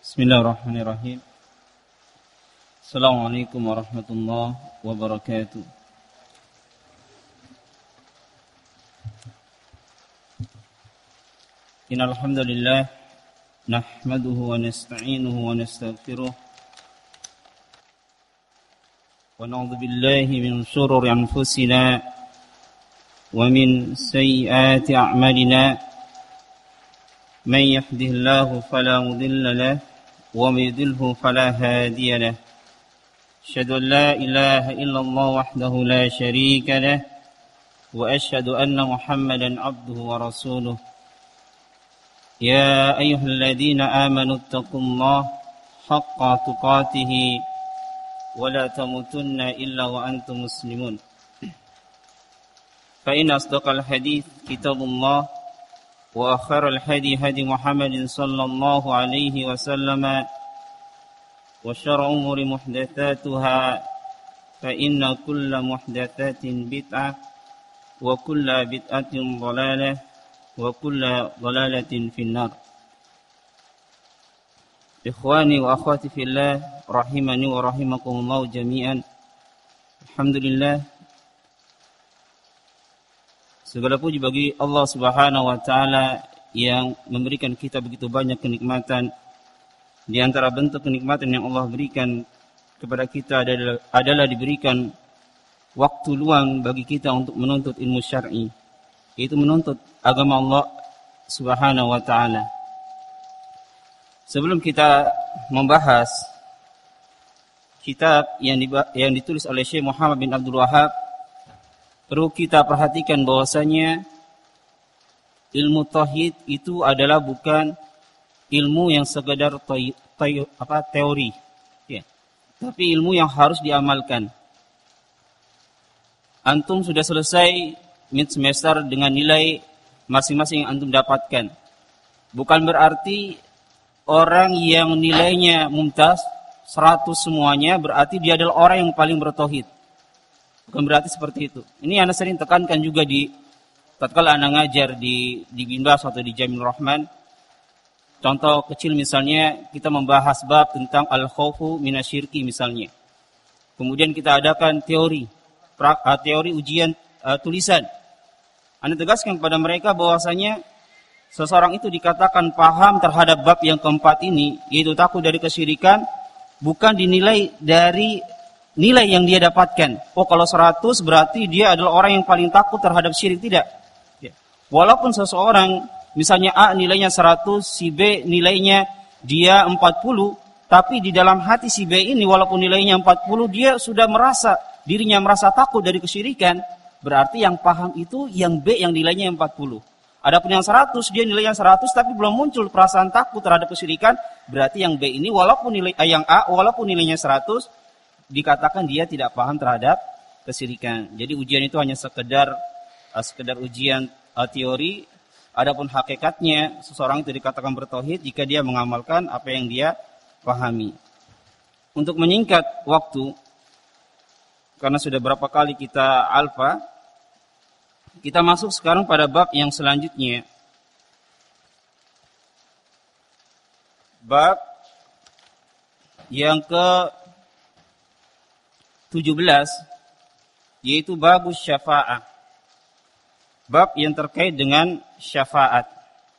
Bismillahirrahmanirrahim. Assalamualaikum warahmatullahi wabarakatuh. Innal hamdalillah nahmaduhu wa nasta'inuhu wa nastaghfiruh wa na'udzu billahi min shururi anfusina wa min sayyiati a'malina. Man yahdihillahu fala mudilla lahu ومن يضلل فلا هادي له أشهد أن لا إله إلا الله وحده لا شريك له وأشهد أن محمدا عبده ورسوله يا أيها الذين آمنوا اتقوا الله حق تقاته ولا تموتن إلا وأنتم مسلمون فإن أصدق الحديث كتاب الله وآخر الهدي هدي محمد صلى الله عليه وسلم وشر الأمور محدثاتها فإن كل محدثات بدعة وكل بدعة ضلالة وكل ضلالة في النار. إخواني وأخواتي في الله رحمني ورحمكم الله جميعا. الحمد لله. Segala puji bagi Allah Subhanahu wa taala yang memberikan kita begitu banyak kenikmatan. Di antara bentuk kenikmatan yang Allah berikan kepada kita adalah diberikan waktu luang bagi kita untuk menuntut ilmu syar'i, yaitu menuntut agama Allah Subhanahu wa taala. Sebelum kita membahas kitab yang ditulis oleh Syekh Muhammad bin Abdul Wahhab, perlu kita perhatikan bahwasanya ilmu tauhid itu adalah bukan ilmu yang sekedar teori, ya. Tapi ilmu yang harus diamalkan. Antum sudah selesai mid semester dengan nilai masing-masing yang antum dapatkan. Bukan berarti orang yang nilainya mumtaz 100 semuanya berarti dia adalah orang yang paling bertauhid. Bukan berarti seperti itu. Ini Anda sering tekankan juga tatkala Anda ngajar di Binbas atau di Jamil Rahman. Contoh kecil misalnya kita membahas bab tentang al-khawfu minasyirki misalnya. Kemudian kita adakan teori ujian tulisan. Anda tegaskan kepada mereka bahwasanya seseorang itu dikatakan paham terhadap bab yang keempat ini, yaitu takut dari kesyirikan, bukan dinilai dari nilai yang dia dapatkan. Oh, kalau 100 berarti dia adalah orang yang paling takut terhadap syirik. Tidak. Ya. Walaupun seseorang, misalnya A nilainya 100, si B nilainya dia 40, tapi di dalam hati si B ini walaupun nilainya 40, dia sudah dirinya merasa takut dari kesyirikan, berarti yang paham itu yang B yang nilainya 40. Adapun yang 100, dia nilainya 100 tapi belum muncul perasaan takut terhadap kesyirikan, berarti yang B ini yang A walaupun nilainya 100, dikatakan dia tidak paham terhadap kesyirikan. Jadi ujian itu hanya sekedar ujian teori. Adapun hakikatnya seseorang itu dikatakan bertauhid jika dia mengamalkan apa yang dia pahami. Untuk menyingkat waktu, karena sudah berapa kali kita alfa, kita masuk sekarang pada bab yang selanjutnya. Bab yang ke-17, yaitu babus syafa'ah. Bab yang terkait dengan syafaat.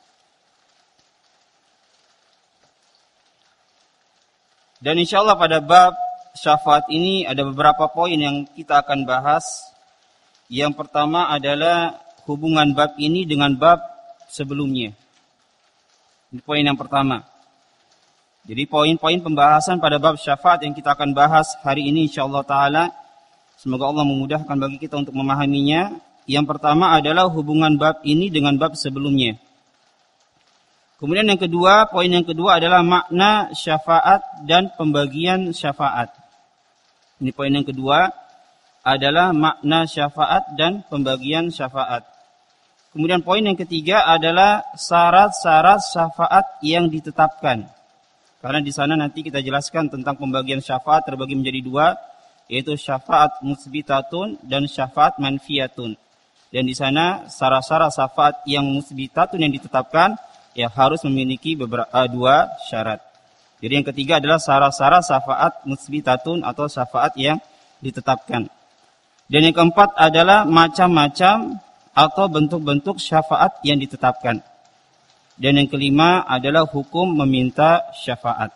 Dan insyaallah pada bab syafaat ini ada beberapa poin yang kita akan bahas. Yang pertama adalah hubungan bab ini dengan bab sebelumnya. Ini poin yang pertama. Jadi poin-poin pembahasan pada bab syafaat yang kita akan bahas hari ini insyaallah ta'ala. Semoga Allah memudahkan bagi kita untuk memahaminya. Yang pertama adalah hubungan bab ini dengan bab sebelumnya. Kemudian poin yang kedua adalah makna syafaat dan pembagian syafaat. Ini poin yang kedua adalah makna syafaat dan pembagian syafaat. Kemudian poin yang ketiga adalah syarat-syarat syafaat yang ditetapkan. Karena di sana nanti kita jelaskan tentang pembagian syafaat terbagi menjadi dua, yaitu syafaat musbitatun dan syafaat manfiyatun. Dan di sana syarat-syarat syafaat yang musbitatun yang ditetapkan ya harus memiliki dua syarat. Jadi yang ketiga adalah syarat-syarat syafaat musbitatun atau syafaat yang ditetapkan. Dan yang keempat adalah macam-macam atau bentuk-bentuk syafaat yang ditetapkan. Dan yang kelima adalah hukum meminta syafaat.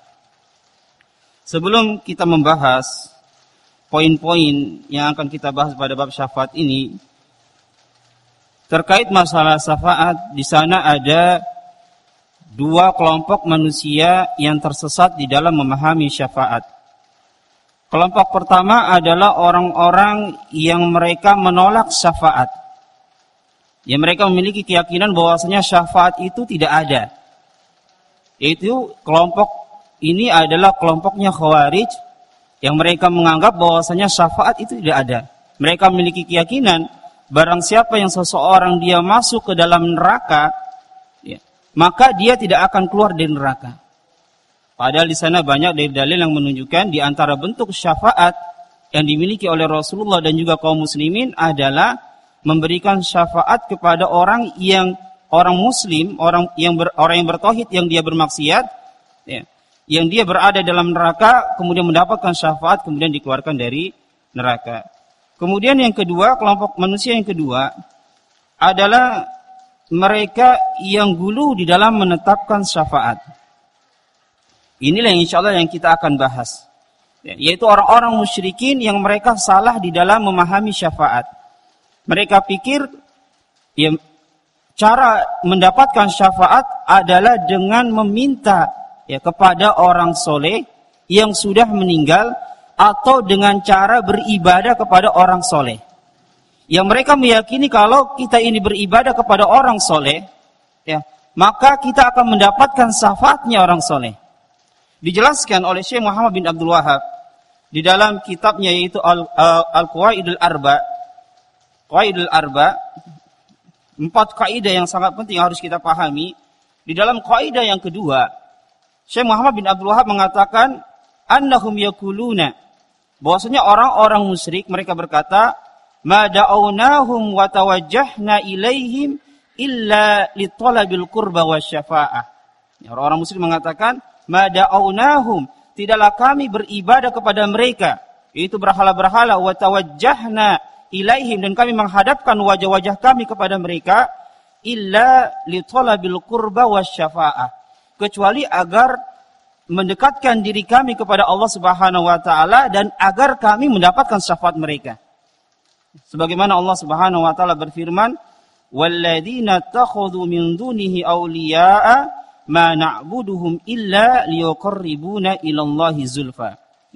Sebelum kita membahas poin-poin yang akan kita bahas pada bab syafaat ini, terkait masalah syafaat, di sana ada dua kelompok manusia yang tersesat di dalam memahami syafaat. Kelompok pertama adalah orang-orang yang mereka menolak syafaat. Yang mereka memiliki keyakinan bahwasanya syafaat itu tidak ada. Yaitu kelompok ini adalah kelompoknya Khawarij yang mereka menganggap bahwasanya syafaat itu tidak ada. Mereka memiliki keyakinan barang siapa yang seseorang dia masuk ke dalam neraka, ya, maka dia tidak akan keluar dari neraka. Padahal di sana banyak dari dalil yang menunjukkan di antara bentuk syafaat yang dimiliki oleh Rasulullah dan juga kaum muslimin adalah memberikan syafaat kepada orang muslim, orang yang bertauhid yang dia bermaksiat, ya, yang dia berada dalam neraka kemudian mendapatkan syafaat kemudian dikeluarkan dari neraka. Kemudian yang kedua, kelompok manusia yang kedua adalah mereka yang gulu di dalam menetapkan syafaat. Inilah yang insyaallah yang kita akan bahas. Yaitu orang-orang musyrikin yang mereka salah di dalam memahami syafaat. Mereka pikir ya, cara mendapatkan syafaat adalah dengan meminta ya, kepada orang soleh yang sudah meninggal atau dengan cara beribadah kepada orang soleh. Yang mereka meyakini kalau kita ini beribadah kepada orang soleh, ya, maka kita akan mendapatkan syafaatnya orang soleh. Dijelaskan oleh Syekh Muhammad bin Abdul Wahab di dalam kitabnya yaitu Al-Qawaidul Arba. Qawaidul Arba, 4 kaidah yang sangat penting harus kita pahami. Di dalam kaidah yang kedua, Syekh Muhammad bin Abdul Wahab mengatakan annahum yaquluna, bahwasanya orang-orang musyrik mereka berkata, ma da'awnahum wa tawajjahna ilaihim illa li talabil qurba wasyafa'ah. Orang-orang musyrik mengatakan ma da'awnahum, tidaklah kami beribadah kepada mereka, yaitu berhala-berhala, wa tawajjahna ilaihim, dan kami menghadapkan wajah-wajah kami kepada mereka, illa li talabil qurba wasyafa'ah, kecuali agar mendekatkan diri kami kepada Allah Subhanahu wa taala dan agar kami mendapatkan syafaat mereka. Sebagaimana Allah Subhanahu wa taala berfirman, walladzina takhudhu min dunihi awliya'a ma na'buduhum illa liyuqarribuna ilallahi zulfa.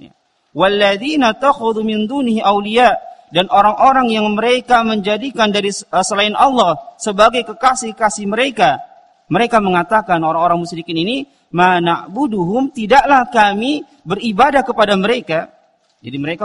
Walladzina takhudhu min dunihi awliya, dan orang-orang yang mereka menjadikan dari selain Allah sebagai kekasih-kasih mereka. Mereka mengatakan, orang-orang musyrikin ini, ma na'buduhum, tidaklah kami beribadah kepada mereka. Jadi mereka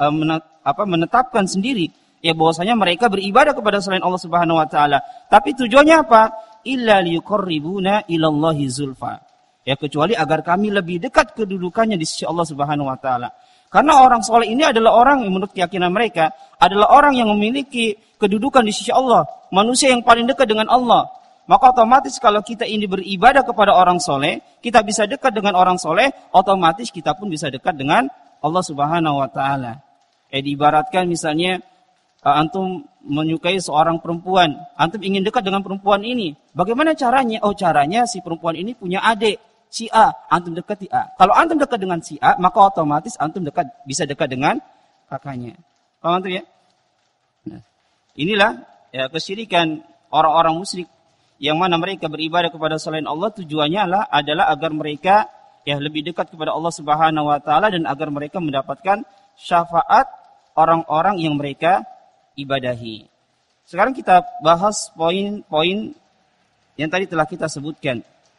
menetapkan sendiri ya bahwasanya mereka beribadah kepada selain Allah Subhanahu wa taala. Tapi tujuannya apa? Illa liyuqarribuna ilallahi zulfa. Ya, kecuali agar kami lebih dekat kedudukannya di sisi Allah Subhanahu wa taala. Karena orang soleh ini adalah orang yang menurut keyakinan mereka adalah orang yang memiliki kedudukan di sisi Allah, manusia yang paling dekat dengan Allah. Maka otomatis kalau kita ini beribadah kepada orang soleh, kita bisa dekat dengan orang soleh, otomatis kita pun bisa dekat dengan Allah Subhanahu wa taala. Diibaratkan misalnya antum menyukai seorang perempuan, antum ingin dekat dengan perempuan ini. Bagaimana caranya? Oh, caranya si perempuan ini punya adik, si A, antum dekati A. Kalau antum dekat dengan si A, maka otomatis antum bisa dekat dengan kakaknya. Paham antum ya? Nah, inilah ya kesyirikan orang-orang musyrik yang mana mereka beribadah kepada selain Allah, tujuannya adalah agar mereka ya lebih dekat kepada Allah Subhanahu wa taala dan agar mereka mendapatkan syafaat orang-orang yang mereka ibadahi. Sekarang kita bahas poin-poin yang tadi telah kita sebutkan.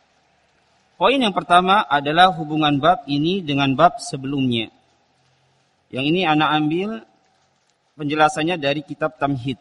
Poin yang pertama adalah hubungan bab ini dengan bab sebelumnya. Yang ini anak ambil penjelasannya dari kitab Tamhid.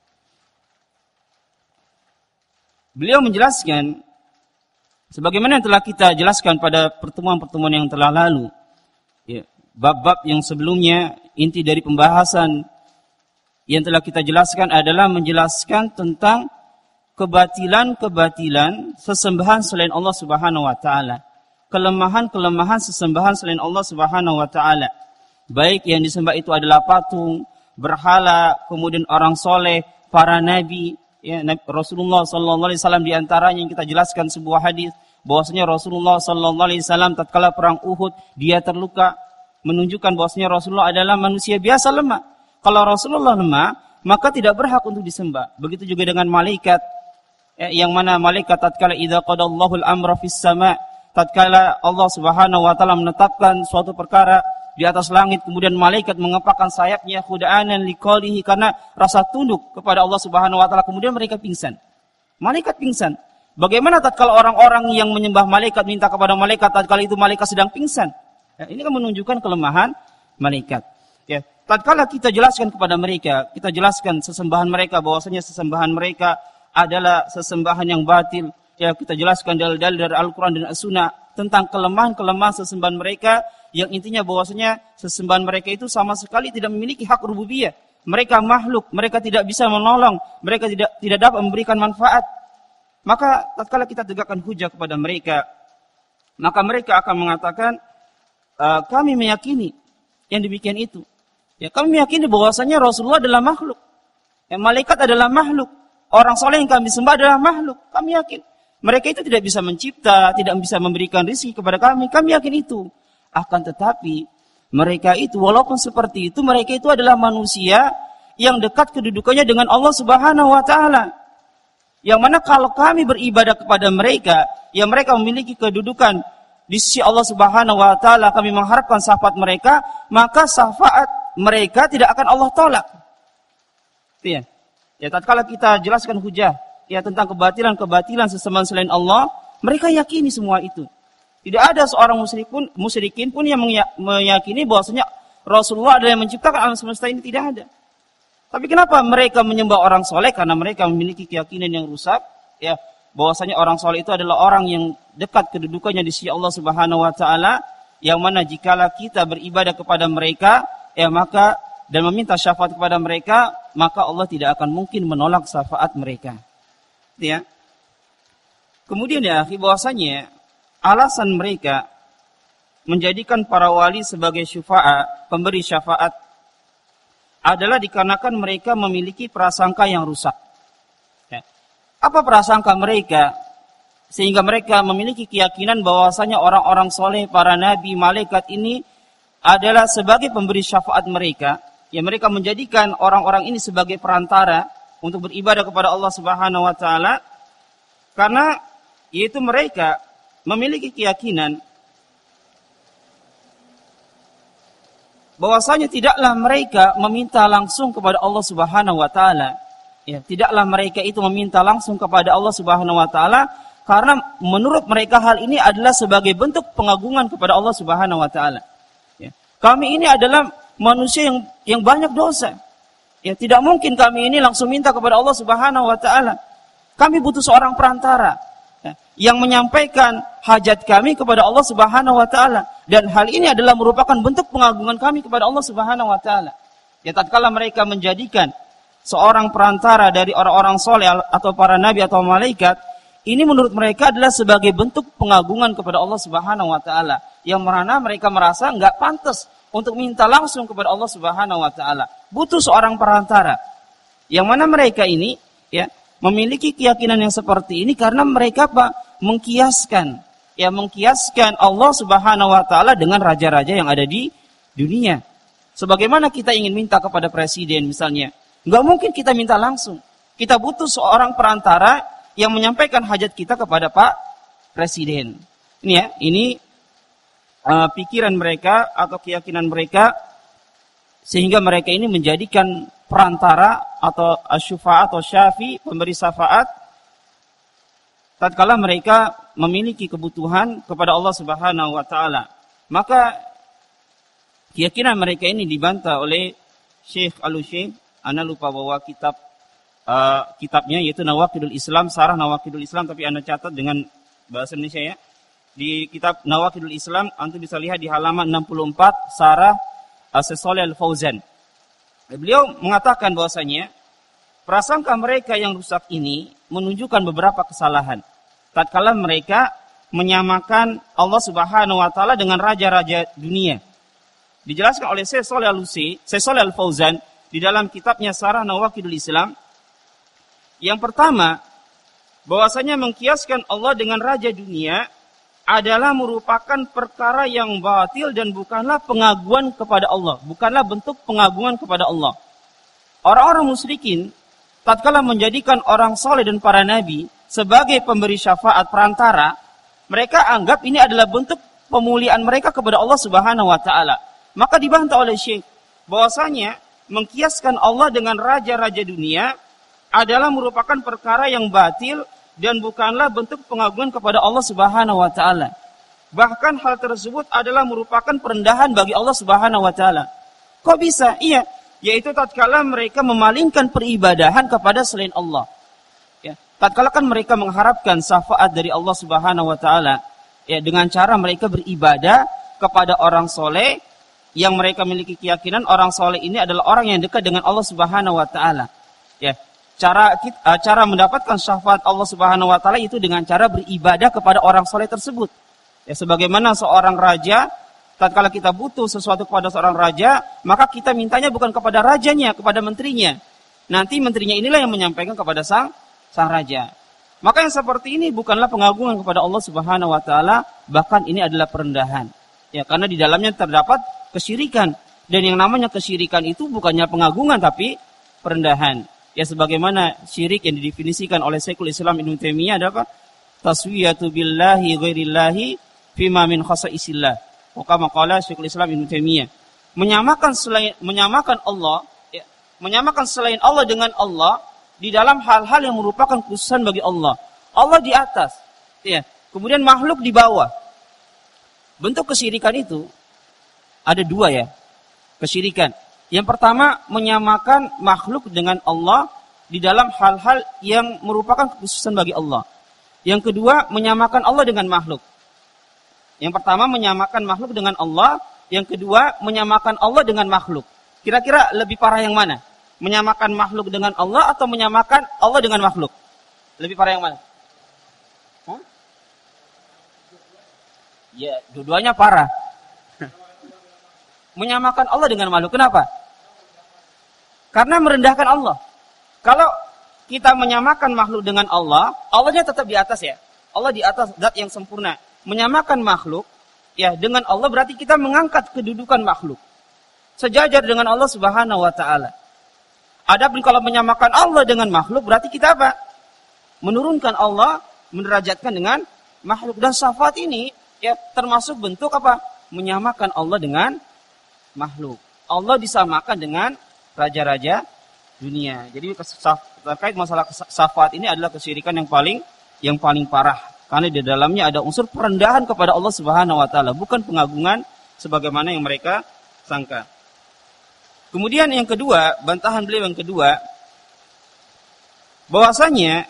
Beliau menjelaskan sebagaimana yang telah kita jelaskan pada pertemuan-pertemuan yang telah lalu. Ya, bab-bab yang sebelumnya, inti dari pembahasan yang telah kita jelaskan adalah menjelaskan tentang kebatilan-kebatilan sesembahan selain Allah Subhanahu wa taala. kelemahan-kelemahan sesembahan selain Allah Subhanahu wa taala. Baik yang disembah itu adalah patung, berhala, kemudian orang soleh, para nabi, ya, Rasulullah sallallahu alaihi wasallam di antaranya yang kita jelaskan sebuah hadis bahwasanya Rasulullah sallallahu alaihi wasallam tatkala perang Uhud dia terluka, menunjukkan bahwasanya Rasulullah adalah manusia biasa lemah. Kalau Rasulullah lemah, maka tidak berhak untuk disembah. Begitu juga dengan malaikat, yang mana malaikat tatkala idza qadallahu al-amra fis sama', tatkala Allah Subhanahu wa taala menetapkan suatu perkara di atas langit, kemudian malaikat mengepakkan sayapnya khuda'anan liqalihi, karena rasa tunduk kepada Allah Subhanahu wa taala, kemudian mereka pingsan. Malaikat pingsan. Bagaimana tatkala orang-orang yang menyembah malaikat minta kepada malaikat tatkala itu malaikat sedang pingsan? Ya, ini kan menunjukkan kelemahan malaikat. Ya, tatkala kita jelaskan kepada mereka, kita jelaskan sesembahan mereka bahwasanya sesembahan mereka adalah sesembahan yang batil. Ya, kita jelaskan dalil-dalil dari Al-Qur'an dan As-Sunnah tentang kelemahan-kelemahan sesembahan mereka, yang intinya bahwasanya sesembahan mereka itu sama sekali tidak memiliki hak rububiyah. Mereka makhluk, mereka tidak bisa menolong, mereka tidak dapat memberikan manfaat. Maka tatkala kita tegakkan hujah kepada mereka, maka mereka akan mengatakan, kami meyakini yang demikian itu. Ya, kami meyakini bahwasanya Rasulullah adalah makhluk. Ya, malaikat adalah makhluk. Orang soleh yang kami sembah adalah makhluk. Kami yakin. Mereka itu tidak bisa mencipta, tidak bisa memberikan rezeki kepada kami. Kami yakin itu. Akan tetapi, mereka itu, walaupun seperti itu, mereka itu adalah manusia yang dekat kedudukannya dengan Allah Subhanahu wa ta'ala. Yang mana kalau kami beribadah kepada mereka, yang mereka memiliki kedudukan di sisi Allah Subhanahu wa ta'ala, kami mengharapkan syafaat mereka, maka syafaat mereka tidak akan Allah tolak. Ya, tatkala kita jelaskan hujah ya tentang kebatilan sesembahan selain Allah, mereka yakini semua itu. Tidak ada seorang musyrikin pun yang meyakini bahwasanya Rasulullah adalah yang menciptakan alam semesta ini, tidak ada. Tapi kenapa mereka menyembah orang soleh? Karena mereka memiliki keyakinan yang rusak, ya, bahwasanya orang soleh itu adalah orang yang dekat kedudukannya di sisi Allah Subhanahu wa taala, yang mana jikalau kita beribadah kepada mereka, ya maka dan meminta syafaat kepada mereka, maka Allah tidak akan mungkin menolak syafaat mereka. Ya. Kemudian ya, bahwasanya alasan mereka menjadikan para wali sebagai syufa'a, pemberi syafaat, adalah dikarenakan mereka memiliki prasangka yang rusak. Ya. Apa prasangka mereka? Sehingga mereka memiliki keyakinan bahwasanya orang-orang soleh, para nabi, malaikat ini adalah sebagai pemberi syafaat mereka. Ya, mereka menjadikan orang-orang ini sebagai perantara untuk beribadah kepada Allah Subhanahu wa taala, karena yaitu mereka memiliki keyakinan bahwasanya tidaklah mereka meminta langsung kepada Allah Subhanahu wa taala. Ya, tidaklah mereka itu meminta langsung kepada Allah Subhanahu wa taala, karena menurut mereka hal ini adalah sebagai bentuk pengagungan kepada Allah Subhanahu wa taala. Ya, kami ini adalah manusia yang banyak dosa. Ya, tidak mungkin kami ini langsung minta kepada Allah Subhanahu wa taala. Kami butuh seorang perantara yang menyampaikan hajat kami kepada Allah Subhanahu wa taala, dan hal ini adalah merupakan bentuk pengagungan kami kepada Allah Subhanahu wa taala. Ya, tatkala mereka menjadikan seorang perantara dari orang-orang soleh atau para nabi atau malaikat, ini menurut mereka adalah sebagai bentuk pengagungan kepada Allah Subhanahu wa taala, yang mana mereka merasa enggak pantas untuk minta langsung kepada Allah Subhanahu wa taala. Butuh seorang perantara. Yang mana mereka ini ya memiliki keyakinan yang seperti ini karena mereka mengkiaskan Allah Subhanahu wa taala dengan raja-raja yang ada di dunia. Sebagaimana kita ingin minta kepada presiden misalnya, enggak mungkin kita minta langsung. Kita butuh seorang perantara yang menyampaikan hajat kita kepada Pak Presiden. Ini ya, ini pikiran mereka atau keyakinan mereka, sehingga mereka ini menjadikan perantara atau asyufa atau syafi, pemberi syafaat, tatkala mereka memiliki kebutuhan kepada Allah Subhanahu wa taala. Maka keyakinan mereka ini dibantah oleh Syekh Al-Utsaimin. Ana lupa bawa kitabnya, yaitu Nawaqidul Islam, Sarah Nawaqidul Islam, tapi Anda catat dengan bahasa Indonesia ya. Di kitab Nawaqidul Islam, Anda bisa lihat di halaman 64, Sarah Syekh Shalih Al-Fauzan. Beliau mengatakan bahwasanya prasangka mereka yang rusak ini menunjukkan beberapa kesalahan. Tatkala mereka menyamakan Allah Subhanahu wa taala dengan raja-raja dunia. Dijelaskan oleh Syekh Shalih Al-Fauzan di dalam kitabnya Syarah Nawaqidul Islam. Yang pertama, bahwasanya mengkiaskan Allah dengan raja dunia adalah merupakan perkara yang batil dan bukanlah pengagungan kepada Allah, bukanlah bentuk pengagungan kepada Allah. Orang-orang musyrikin tatkala menjadikan orang saleh dan para nabi sebagai pemberi syafaat perantara, mereka anggap ini adalah bentuk pemuliaan mereka kepada Allah Subhanahu wa taala. Maka dibantah oleh Syekh bahwasanya mengkiaskan Allah dengan raja-raja dunia adalah merupakan perkara yang batil dan bukanlah bentuk pengagungan kepada Allah Subhanahu wa taala. Bahkan hal tersebut adalah merupakan perendahan bagi Allah Subhanahu wa taala. Kok bisa? Iya, yaitu tatkala mereka memalingkan peribadahan kepada selain Allah. Ya, tatkala kan mereka mengharapkan syafaat dari Allah Subhanahu wa taala, ya, dengan cara mereka beribadah kepada orang soleh yang mereka miliki keyakinan orang soleh ini adalah orang yang dekat dengan Allah Subhanahu wa taala. Ya, cara mendapatkan syafaat Allah Subhanahu wa taala itu dengan cara beribadah kepada orang soleh tersebut. Ya, sebagaimana seorang raja, tatkala kita butuh sesuatu kepada seorang raja, maka kita mintanya bukan kepada rajanya, kepada menterinya. Nanti menterinya inilah yang menyampaikan kepada sang raja. Maka yang seperti ini bukanlah pengagungan kepada Allah Subhanahu wa taala, bahkan ini adalah perendahan. Ya, karena di dalamnya terdapat kesyirikan, dan yang namanya kesyirikan itu bukannya pengagungan tapi perendahan. Ya, sebagaimana syirik yang didefinisikan oleh Syekhul Islam Ibnu Taimiyah ada apa? Taswiyatu billahi ghairillahi fima min khasaisillah. Kama qala Syekhul Islam Ibnu Taimiyah. Menyamakan Allah, ya, menyamakan selain Allah dengan Allah di dalam hal-hal yang merupakan khususan bagi Allah. Allah di atas, ya, kemudian makhluk di bawah. Bentuk kesyirikan itu ada dua, ya, kesyirikan. Yang pertama, menyamakan makhluk dengan Allah di dalam hal-hal yang merupakan kekhususan bagi Allah. Yang kedua, menyamakan Allah dengan makhluk. Yang pertama, menyamakan makhluk dengan Allah. Yang kedua, menyamakan Allah dengan makhluk. Kira-kira lebih parah yang mana? Menyamakan makhluk dengan Allah atau menyamakan Allah dengan makhluk? Lebih parah yang mana? Hah? Ya, dua-duanya parah. Menyamakan Allah dengan makhluk. Kenapa? Karena merendahkan Allah. Kalau kita menyamakan makhluk dengan Allah, Allahnya tetap di atas, ya. Allah di atas, zat yang sempurna. Menyamakan makhluk, ya, dengan Allah berarti kita mengangkat kedudukan makhluk sejajar dengan Allah Subhanahu wa taala. Adapun kalau menyamakan Allah dengan makhluk berarti kita apa? Menurunkan Allah, menderajatkan dengan makhluk. Dan syafaat ini, ya, termasuk bentuk apa? Menyamakan Allah dengan makhluk. Allah disamakan dengan raja-raja dunia. Jadi terkait masalah syafaat ini adalah kesyirikan yang paling parah. Karena di dalamnya ada unsur perendahan kepada Allah Subhanahu wa taala, bukan pengagungan sebagaimana yang mereka sangka. Kemudian yang kedua, bantahan beliau yang kedua, bahwasanya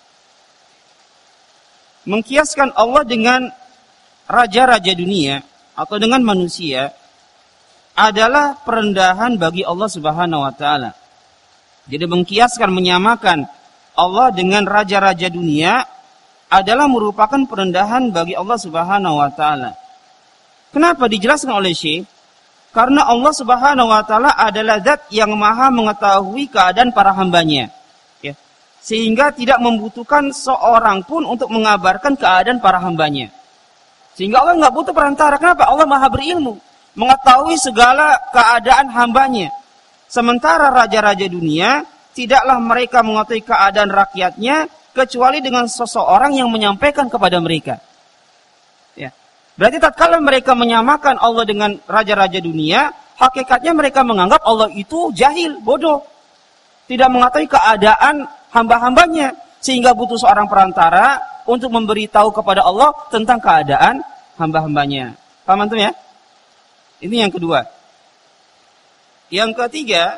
mengkiaskan Allah dengan raja-raja dunia atau dengan manusia adalah perendahan bagi Allah Subhanahu wa taala. Jadi mengkiaskan, menyamakan Allah dengan raja-raja dunia adalah merupakan perendahan bagi Allah Subhanahu wa taala. Kenapa dijelaskan oleh Syekh? Karena Allah Subhanahu wa taala adalah zat yang maha mengetahui keadaan para hambanya. Ya. Sehingga tidak membutuhkan seorang pun untuk mengabarkan keadaan para hambanya. Sehingga Allah enggak butuh perantara. Kenapa? Allah maha berilmu, mengetahui segala keadaan hambanya. Sementara raja-raja dunia, tidaklah mereka mengetahui keadaan rakyatnya, kecuali dengan seseorang yang menyampaikan kepada mereka. Ya. Berarti tatkala mereka menyamakan Allah dengan raja-raja dunia, hakikatnya mereka menganggap Allah itu jahil, bodoh. Tidak mengetahui keadaan hamba-hambanya. Sehingga butuh seorang perantara untuk memberitahu kepada Allah tentang keadaan hamba-hambanya. Paham antum, ya? Ini yang kedua. Yang ketiga,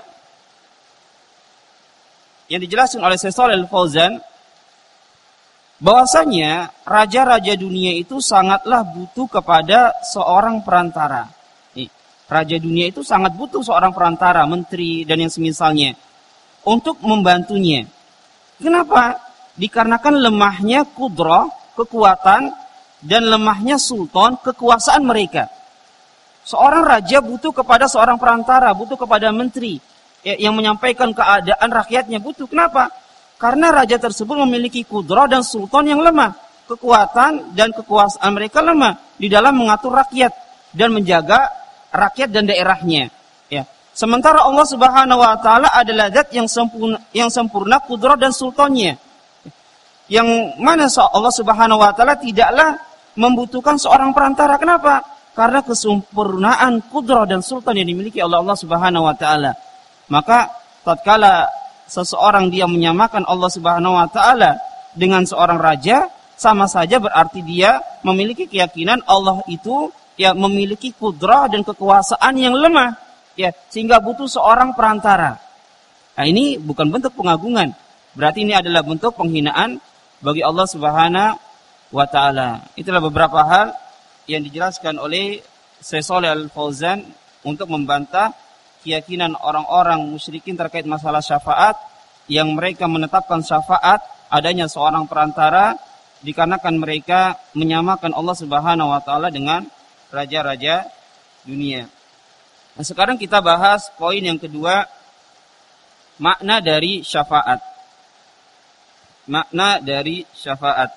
yang dijelaskan oleh Syekh Shalih Al-Fauzan, bahwasanya raja-raja dunia itu sangatlah butuh kepada seorang perantara. Raja dunia itu sangat butuh seorang perantara, menteri dan yang semisalnya, untuk membantunya. Kenapa? Dikarenakan lemahnya kudrah, kekuatan dan lemahnya sultan, kekuasaan mereka. Seorang raja butuh kepada seorang perantara, butuh kepada menteri yang menyampaikan keadaan rakyatnya, butuh. Kenapa? Karena raja tersebut memiliki kudrah dan sultan yang lemah. Kekuatan dan kekuasaan mereka lemah di dalam mengatur rakyat dan menjaga rakyat dan daerahnya. Ya. Sementara Allah Subhanahu wa taala adalah zat yang sempurna kudrah dan sultannya. Yang mana Allah Subhanahu wa taala tidaklah membutuhkan seorang perantara. Kenapa? Karena kesempurnaan kudrah dan sultan yang dimiliki oleh Allah Subhanahu wa taala. Maka tatkala seseorang dia menyamakan Allah Subhanahu wa taala dengan seorang raja, sama saja berarti dia memiliki keyakinan Allah itu ya memiliki kudrah dan kekuasaan yang lemah, ya, sehingga butuh seorang perantara. Nah, ini bukan bentuk pengagungan. Berarti ini adalah bentuk penghinaan bagi Allah Subhanahu wa taala. Itulah beberapa hal yang dijelaskan oleh Syekh Shalih Al-Fauzan untuk membantah keyakinan orang-orang musyrikin terkait masalah syafaat, yang mereka menetapkan syafaat adanya seorang perantara dikarenakan mereka menyamakan Allah Subhanahu wa taala dengan raja-raja dunia. Nah, sekarang kita bahas poin yang kedua, makna dari syafaat. Makna dari syafaat.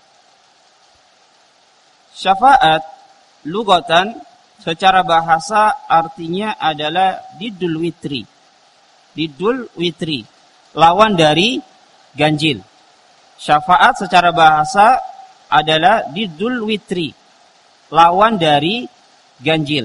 Syafaat lugatan secara bahasa artinya adalah diddul witri. Diddul witri, lawan dari ganjil. Syafaat secara bahasa adalah diddul witri, lawan dari ganjil.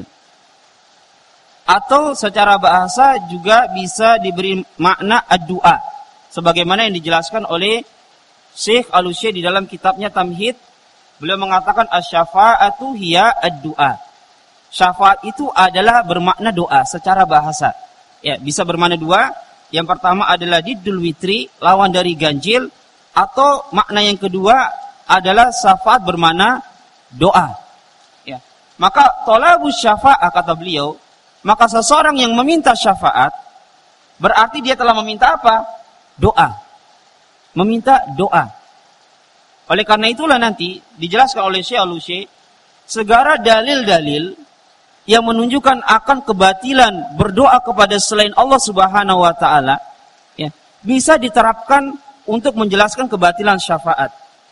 Atau secara bahasa juga bisa diberi makna ad-du'a, sebagaimana yang dijelaskan oleh Syekh Al-Utsaimin di dalam kitabnya Tamhid. Beliau mengatakan asy-syafa'atu hiya ad-du'a. Syafaat itu adalah bermakna doa secara bahasa. Ya, bisa bermakna dua. Yang pertama adalah diddul witri, lawan dari ganjil, atau makna yang kedua adalah syafaat bermakna doa. Ya. Maka thalabus syafa'ah, kata beliau, maka seseorang yang meminta syafaat berarti dia telah meminta apa? Doa. Meminta doa. Oleh karena itulah nanti dijelaskan oleh Syekh Al-Utsaimin, segala dalil-dalil yang menunjukkan akan kebatilan berdoa kepada selain Allah Subhanahu wa taala, ya, bisa diterapkan untuk menjelaskan kebatilan syafaat.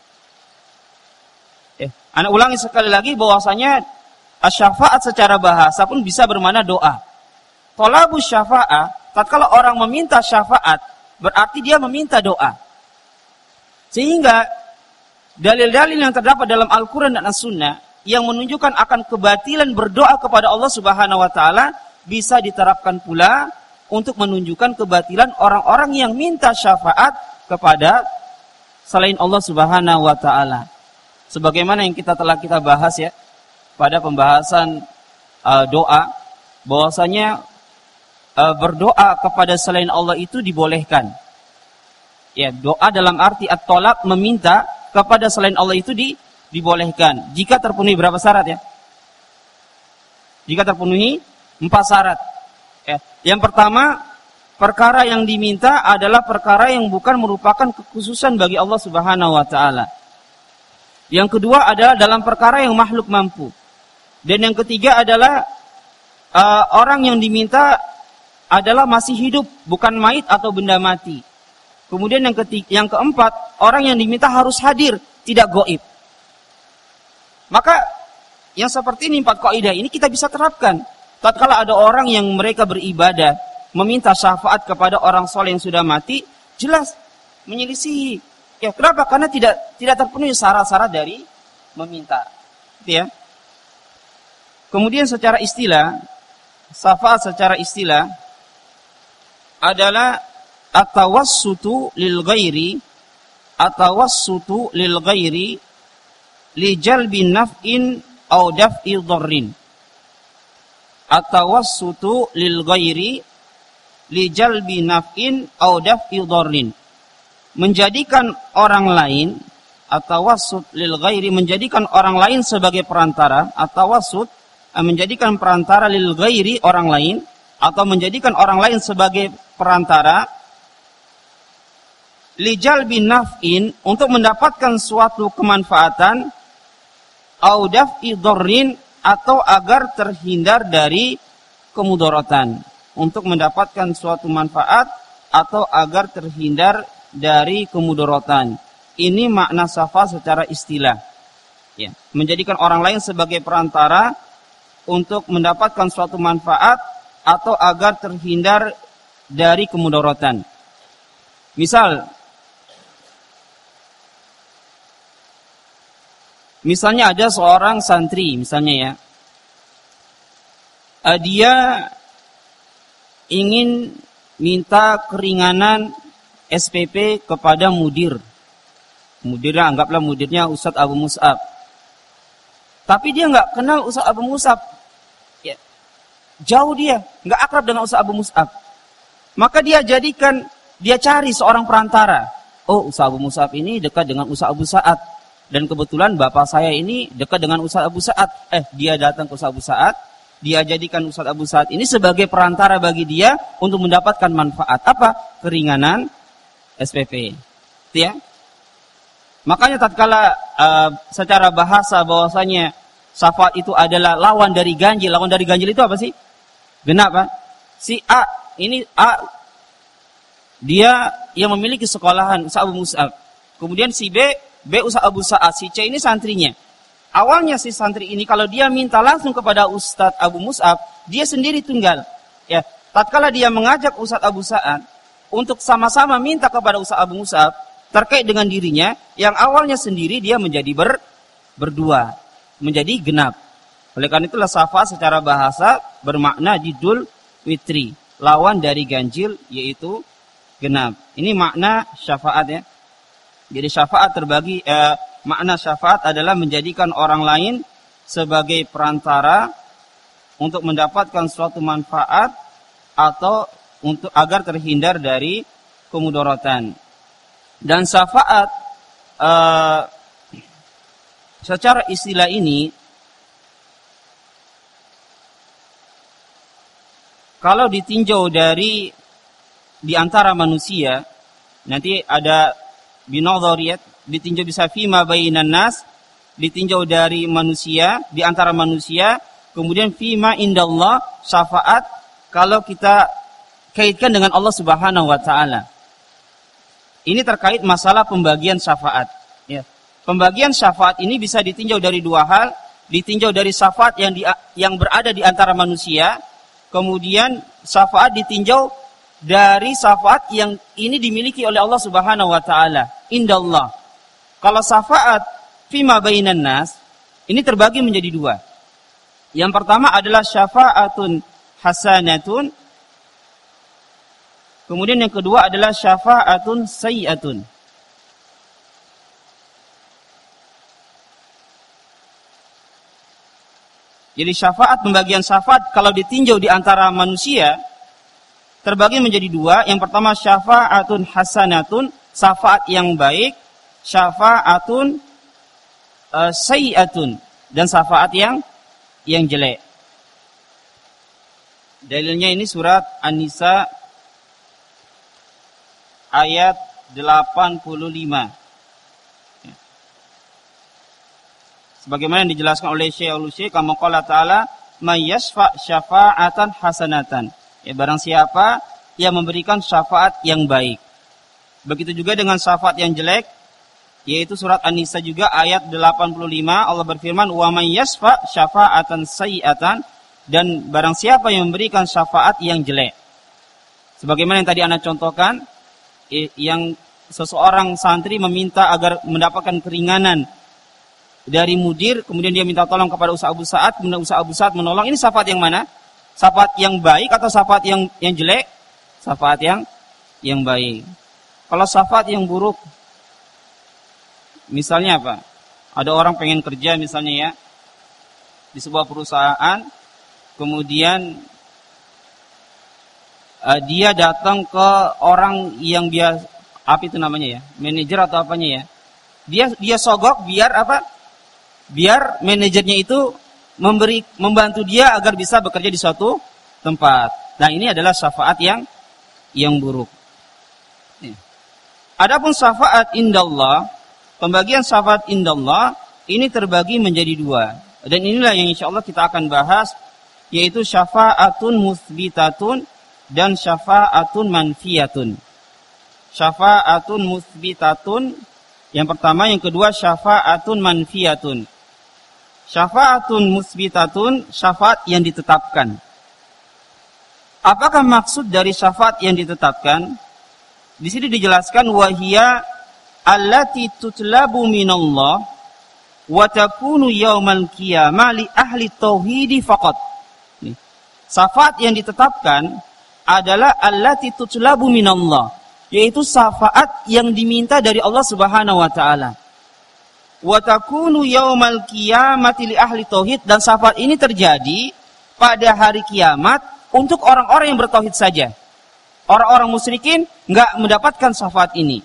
Ana ulangi sekali lagi bahwasanya syafaat secara bahasa pun bisa bermakna doa. Thalabus syafa'ah, tatkala orang meminta syafaat, berarti dia meminta doa. Sehingga dalil-dalil yang terdapat dalam Al-Quran dan As-Sunnah yang menunjukkan akan kebatilan berdoa kepada Allah Subhanahu wa taala bisa diterapkan pula untuk menunjukkan kebatilan orang-orang yang minta syafaat kepada selain Allah Subhanahu wa taala. Sebagaimana yang kita bahas ya pada pembahasan doa, bahwasanya berdoa kepada selain Allah itu dibolehkan. Ya, doa dalam arti at-thalab, meminta kepada selain Allah itu dibolehkan jika terpenuhi berapa syarat ya? Jika terpenuhi 4 syarat. Ya. Yang pertama, perkara yang diminta adalah perkara yang bukan merupakan kekhususan bagi Allah Subhanahu wa taala. Yang kedua adalah dalam perkara yang makhluk mampu. Dan yang ketiga adalah orang yang diminta adalah masih hidup, bukan mayit atau benda mati. Kemudian yang keempat, orang yang diminta harus hadir, tidak gaib. Maka yang seperti ini 4 kaidah ini kita bisa terapkan. Tatkala ada orang yang mereka beribadah, meminta syafaat kepada orang soleh yang sudah mati, jelas menyelisihi. Ya, kenapa? Karena tidak terpenuhi syarat-syarat dari meminta. Gitu ya. Kemudian secara istilah, syafaat secara istilah adalah at-tawassutu lil ghairi, at-tawassutu lil ghairi li jalbi naf'in aw daf'i dharrin. At-tawassutu lil ghairi li jalbi naf'in aw daf'i dharrin. Menjadikan orang lain, at-tawassut lil ghairi, menjadikan orang lain sebagai perantara, at-tawassut menjadikan perantara lil ghairi, orang lain, atau menjadikan orang lain sebagai perantara li jalbi naf'in, untuk mendapatkan suatu kemanfaatan, au daf'i dharrin, atau agar terhindar dari kemudaratan, untuk mendapatkan suatu manfaat atau agar terhindar dari kemudaratan. Ini makna syafaat secara istilah. Ya, menjadikan orang lain sebagai perantara untuk mendapatkan suatu manfaat atau agar terhindar dari kemudaratan. Misalnya ada seorang santri, misalnya ya, dia ingin minta keringanan SPP kepada mudirnya, anggaplah mudirnya Ustadz Abu Mus'ab. Tapi dia nggak kenal Ustadz Abu Mus'ab, ya, jauh dia, nggak akrab dengan Ustadz Abu Mus'ab. Maka dia cari seorang perantara. Oh, Ustadz Abu Mus'ab ini dekat dengan Ustadz Abu Sa'ad, dan kebetulan bapak saya ini dekat dengan Ustadz Abu Sa'ad. Dia datang ke Ustadz Abu Sa'ad, dia jadikan Ustadz Abu Sa'ad ini sebagai perantara bagi dia untuk mendapatkan manfaat. Apa? Keringanan SPP. Ya. Makanya tatkala secara bahasa bahwasanya syafaat itu adalah lawan dari ganjil. Lawan dari ganjil itu apa sih? Genap, Pak. Si A, dia yang memiliki sekolahan Ustadz Abu Mus'ab. Kemudian si B Ustadz Abu Sa'ad. Si C ini santrinya. Awalnya si santri ini kalau dia minta langsung kepada Ustadz Abu Mus'ab, dia sendiri tunggal. Ya, tatkala dia mengajak Ustadz Abu Sa'ad untuk sama-sama minta kepada Ustadz Abu Mus'ab terkait dengan dirinya, yang awalnya sendiri dia menjadi berdua, menjadi genap. Oleh karena itulah syafaat secara bahasa bermakna jidul witri, lawan dari ganjil yaitu genap. Ini makna syafaat ya. Jadi syafaat terbagi, makna syafaat adalah menjadikan orang lain sebagai perantara untuk mendapatkan suatu manfaat atau untuk agar terhindar dari kemudaratan. Dan syafaat secara istilah ini, kalau ditinjau di antara manusia, nanti ada binadhariyat, ditinjau bisa fima bainan nas, ditinjau dari manusia, di antara manusia, kemudian fima indallah, syafaat kalau kita kaitkan dengan Allah Subhanahu wa taala. Ini terkait masalah pembagian syafaat. Ya. Pembagian syafaat ini bisa ditinjau dari dua hal, ditinjau dari syafaat yang berada di antara manusia, kemudian syafaat ditinjau dari syafaat yang ini dimiliki oleh Allah Subhanahu wa taala, indallah. Kalau syafaat fima bainan nas, ini terbagi menjadi dua. Yang pertama adalah syafaatun hasanatun, kemudian yang kedua adalah syafaatun sayyi'atun. Jadi syafaat, pembagian syafaat kalau ditinjau di antara manusia terbagi menjadi dua. Yang pertama syafaatun hasanatun, syafaat yang baik, syafaatun sayyi'atun, dan syafaat yang jelek. Dalilnya ini surat An-Nisa ayat 85. Sebagaimana yang dijelaskan oleh Syekh Al-Utsaimin, kama qala ta'ala, may yashfa' syafa'atan hasanatan. Ya, barang siapa yang memberikan syafaat yang baik. Begitu juga dengan syafaat yang jelek, yaitu surat An-Nisa juga ayat 85, Allah berfirman, wa may yashfa' syafa'atan sayyi'atan, dan barang siapa yang memberikan syafaat yang jelek. Sebagaimana yang tadi Anda contohkan, yang seseorang santri meminta agar mendapatkan keringanan dari mudir, kemudian dia minta tolong kepada Ustadz Abu Sa'ad, kemudian Ustadz Abu Sa'ad menolong. Ini syafaat yang mana? Syafaat yang baik atau syafaat yang jelek? Syafaat yang baik. Kalau syafaat yang buruk, misalnya apa? Ada orang pengen kerja misalnya ya, di sebuah perusahaan, kemudian dia datang ke orang yang dia, apa itu namanya ya, manajer atau apanya ya, dia sogok biar apa? Biar manajernya itu membantu dia agar bisa bekerja di suatu tempat. Nah, ini adalah syafaat yang buruk. Adapun syafaat indallah, pembagian syafaat indallah ini terbagi menjadi dua. Dan inilah yang insyaallah kita akan bahas, yaitu syafa'atun musbitatun dan syafa'atun manfiyatun. Syafa'atun musbitatun yang pertama, yang kedua syafa'atun manfiyatun. Syafa'atun musbitatun, syafaat yang ditetapkan. Apakah maksud dari syafaat yang ditetapkan? Di sini dijelaskan wahia allati tutlabu minallah wa takunu yaumal qiyamah li ahli tauhidi faqat. Syafaat yang ditetapkan adalah allati tutlabu minallah, yaitu syafaat yang diminta dari Allah Subhanahu wa taala. Wa takunu yaumal qiyamati li ahli tauhid, dan syafaat ini terjadi pada hari kiamat untuk orang-orang yang bertauhid saja. Orang-orang musyrikin enggak mendapatkan syafaat ini.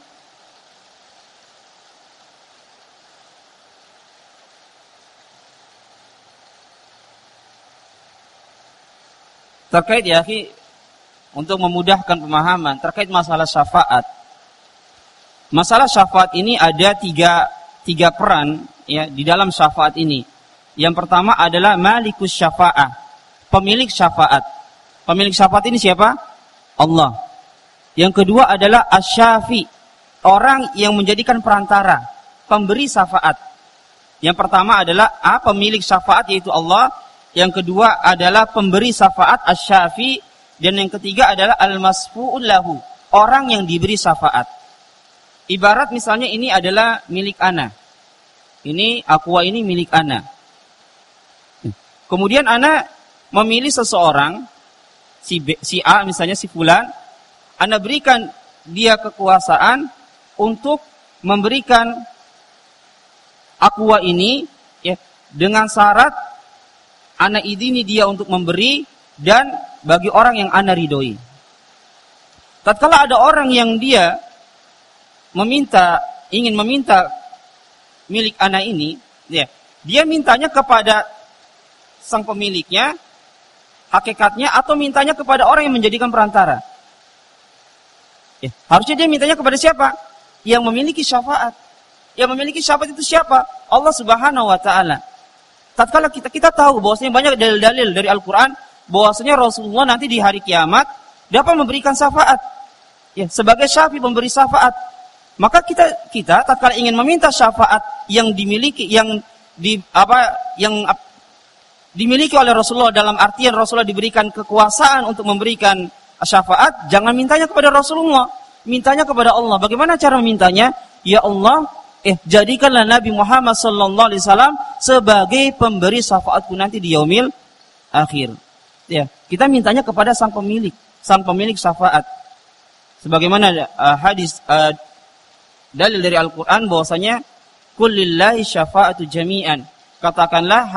Terkait ya, untuk memudahkan pemahaman terkait masalah syafaat. Masalah syafaat ini ada tiga peran ya di dalam syafaat ini. Yang pertama adalah malikus syafa'ah, pemilik syafaat. Pemilik syafaat ini siapa? Allah. Yang kedua adalah asy-syafi, orang yang menjadikan perantara, pemberi syafaat. Yang pertama adalah pemilik syafaat, yaitu Allah. Yang kedua adalah pemberi syafaat, asy-syafi. Dan yang ketiga adalah al-masfu'ul lahu, orang yang diberi syafaat. Ibarat misalnya ini adalah milik ana. Ini aqua ini milik ana. Kemudian ana memilih seseorang, si A misalnya, si fulan, ana berikan dia kekuasaan untuk memberikan aqua ini ya, dengan syarat ana izini dia untuk memberi dan bagi orang yang ana ridhoi. Tatkala ada orang yang dia ingin meminta milik ana ini, ya, dia mintanya kepada sang pemiliknya, hakikatnya, atau mintanya kepada orang yang menjadikan perantara. Ya, harusnya dia mintanya kepada siapa? Yang memiliki syafaat. Yang memiliki syafaat itu siapa? Allah Subhanahu wa taala. Tatkala kita tahu bahwasanya banyak dalil-dalil dari Al-Qur'an bahwasanya Rasulullah nanti di hari kiamat dapat memberikan syafaat. Ya, sebagai syafi, pemberi syafaat. Maka kita tatkala ingin meminta syafaat yang dimiliki dimiliki oleh Rasulullah, dalam artian Rasulullah diberikan kekuasaan untuk memberikan syafaat, jangan mintanya kepada Rasulullah, mintanya kepada Allah. Bagaimana cara memintanya? Ya Allah, jadikanlah Nabi Muhammad sallallahu alaihi wasallam sebagai pemberi syafaatku nanti di yaumil akhir. Ya, kita mintanya kepada sang pemilik syafaat. Sebagaimana hadis dalil dari Al-Qur'an bahwasanya kullillahi syafa'atu jami'an. Katakanlah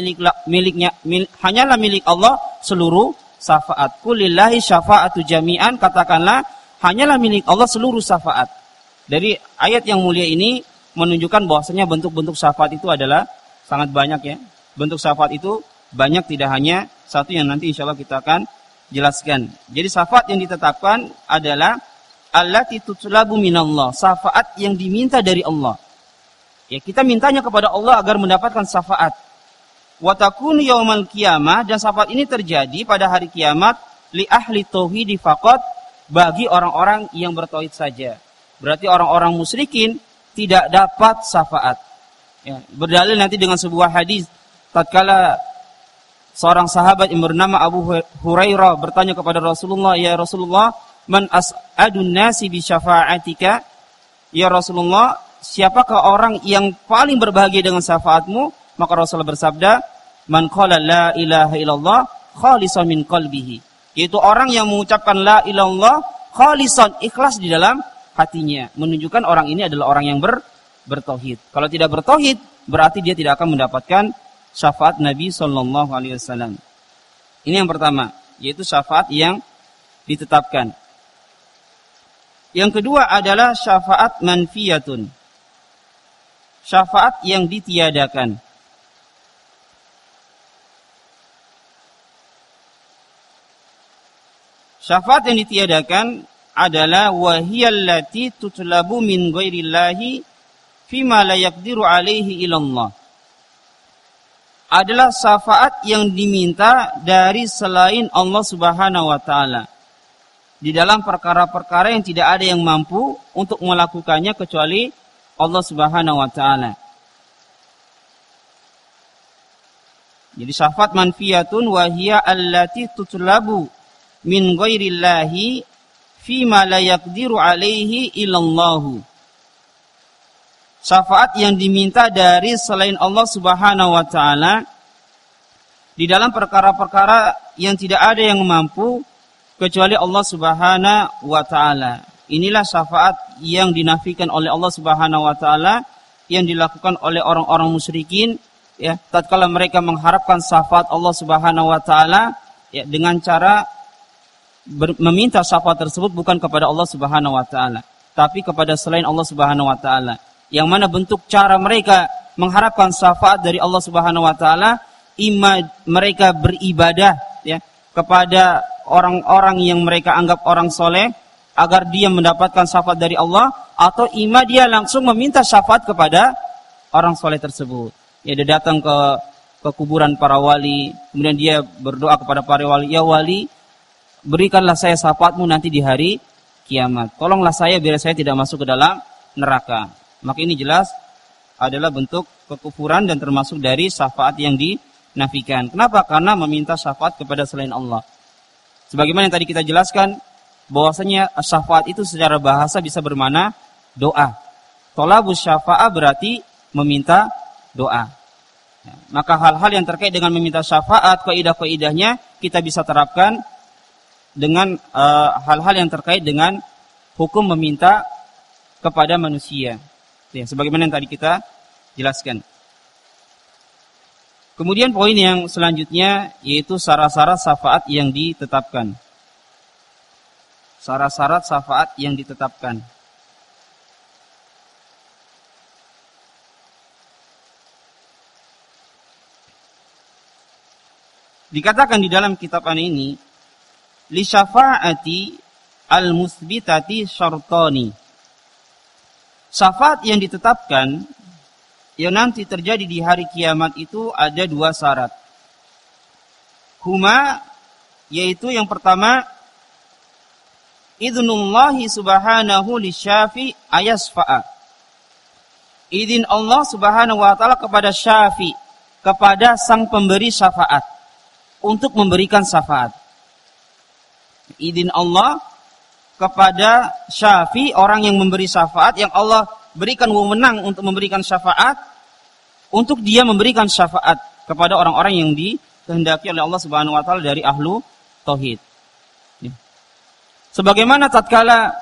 hanyalah milik Allah seluruh syafaat. Kullillahi syafa'atu jami'an, katakanlah hanyalah milik Allah seluruh syafaat. Dari ayat yang mulia ini menunjukkan bahwasanya bentuk-bentuk syafaat itu adalah sangat banyak ya. Bentuk syafaat itu banyak, tidak hanya satu yang nanti insyaallah kita akan jelaskan. Jadi syafaat yang ditetapkan adalah allati tutlabu minallah, syafaat yang diminta dari Allah. Ya, kita mintanya kepada Allah agar mendapatkan syafaat. Wa takunu yaumal qiyamah, dan syafaat ini terjadi pada hari kiamat li ahli tauhid faqat, bagi orang-orang yang bertauhid saja. Berarti orang-orang musyrikin tidak dapat syafaat. Ya, berdalil nanti dengan sebuah hadis tatkala seorang sahabat yang bernama Abu Hurairah bertanya kepada Rasulullah, "Ya Rasulullah, man as'adun nasi bi syafa'atika?" Ya Rasulullah, siapakah orang yang paling berbahagia dengan syafaatmu? Maka Rasulullah bersabda, "Man qala la ilaha illallah khalisan min qalbihi." Yaitu orang yang mengucapkan la ilaha illallah khalisan, ikhlas di dalam hatinya. Menunjukkan orang ini adalah orang yang bertauhid. Kalau tidak bertauhid, berarti dia tidak akan mendapatkan syafaat Nabi sallallahu alaihi wasallam. Ini yang pertama, yaitu syafaat yang ditetapkan. Yang kedua adalah syafaat manfiyatun. Syafaat yang ditiadakan. Syafaat yang ditiadakan adalah wahiyallati tutlabu min ghairillahi fima la yaqdiru alaihi illallah. Adalah syafaat yang diminta dari selain Allah Subhanahu wa taala di dalam perkara-perkara yang tidak ada yang mampu untuk melakukannya kecuali Allah Subhanahu wa taala. Jadi syafaat manfiyatun wa hiya allati tutlabu min ghairillahi fima la yaqdiru alaihi illallahu. Syafaat yang diminta dari selain Allah Subhanahu wa taala di dalam perkara-perkara yang tidak ada yang mampu kecuali Allah Subhanahu wa taala. Inilah syafaat yang dinafikan oleh Allah Subhanahu wa taala yang dilakukan oleh orang-orang musyrikin, ya, tatkala mereka mengharapkan syafaat Allah Subhanahu wa taala, ya, dengan cara meminta syafaat tersebut bukan kepada Allah Subhanahu wa taala, tapi kepada selain Allah Subhanahu wa taala. Yang mana bentuk cara mereka mengharapkan syafaat dari Allah Subhanahu wa taala, imma mereka beribadah, ya, kepada orang-orang yang mereka anggap orang soleh agar dia mendapatkan syafaat dari Allah, atau imma dia langsung meminta syafaat kepada orang soleh tersebut. Ya, dia datang ke kuburan para wali, kemudian dia berdoa kepada para wali, ya wali, berikanlah saya syafaatmu nanti di hari kiamat. Tolonglah saya biar saya tidak masuk ke dalam neraka. Maka ini jelas adalah bentuk kekufuran dan termasuk dari syafaat yang dinafikan. Kenapa? Karena meminta syafaat kepada selain Allah. Sebagaimana yang tadi kita jelaskan, bahwasanya syafaat itu secara bahasa bisa bermakna doa. Thalabus syafa'ah berarti meminta doa. Ya, maka hal-hal yang terkait dengan meminta syafaat, kaidah-kaidahnya kita bisa terapkan dengan hal-hal yang terkait dengan hukum meminta kepada manusia. Ya, sebagaimana yang tadi kita jelaskan. Kemudian poin yang selanjutnya yaitu syarat-syarat syafaat yang ditetapkan. Syarat-syarat syafaat yang ditetapkan. Dikatakan di dalam kitab ini, li syafaati al-musbitati syartani. Syafaat yang ditetapkan yang nanti terjadi di hari kiamat itu ada dua syarat. Huma, yaitu yang pertama, idzunullahi subhanahu lisyafi ayasfa'a. Izin Allah Subhanahu wa taala kepada syafi, kepada sang pemberi syafaat untuk memberikan syafaat. Izin Allah kepada syafi, orang yang memberi syafaat, yang Allah berikan wewenang untuk memberikan syafaat, untuk dia memberikan syafaat kepada orang-orang yang dikehendaki oleh Allah Subhanahu wa taala dari ahlu tauhid. Sebagaimana tatkala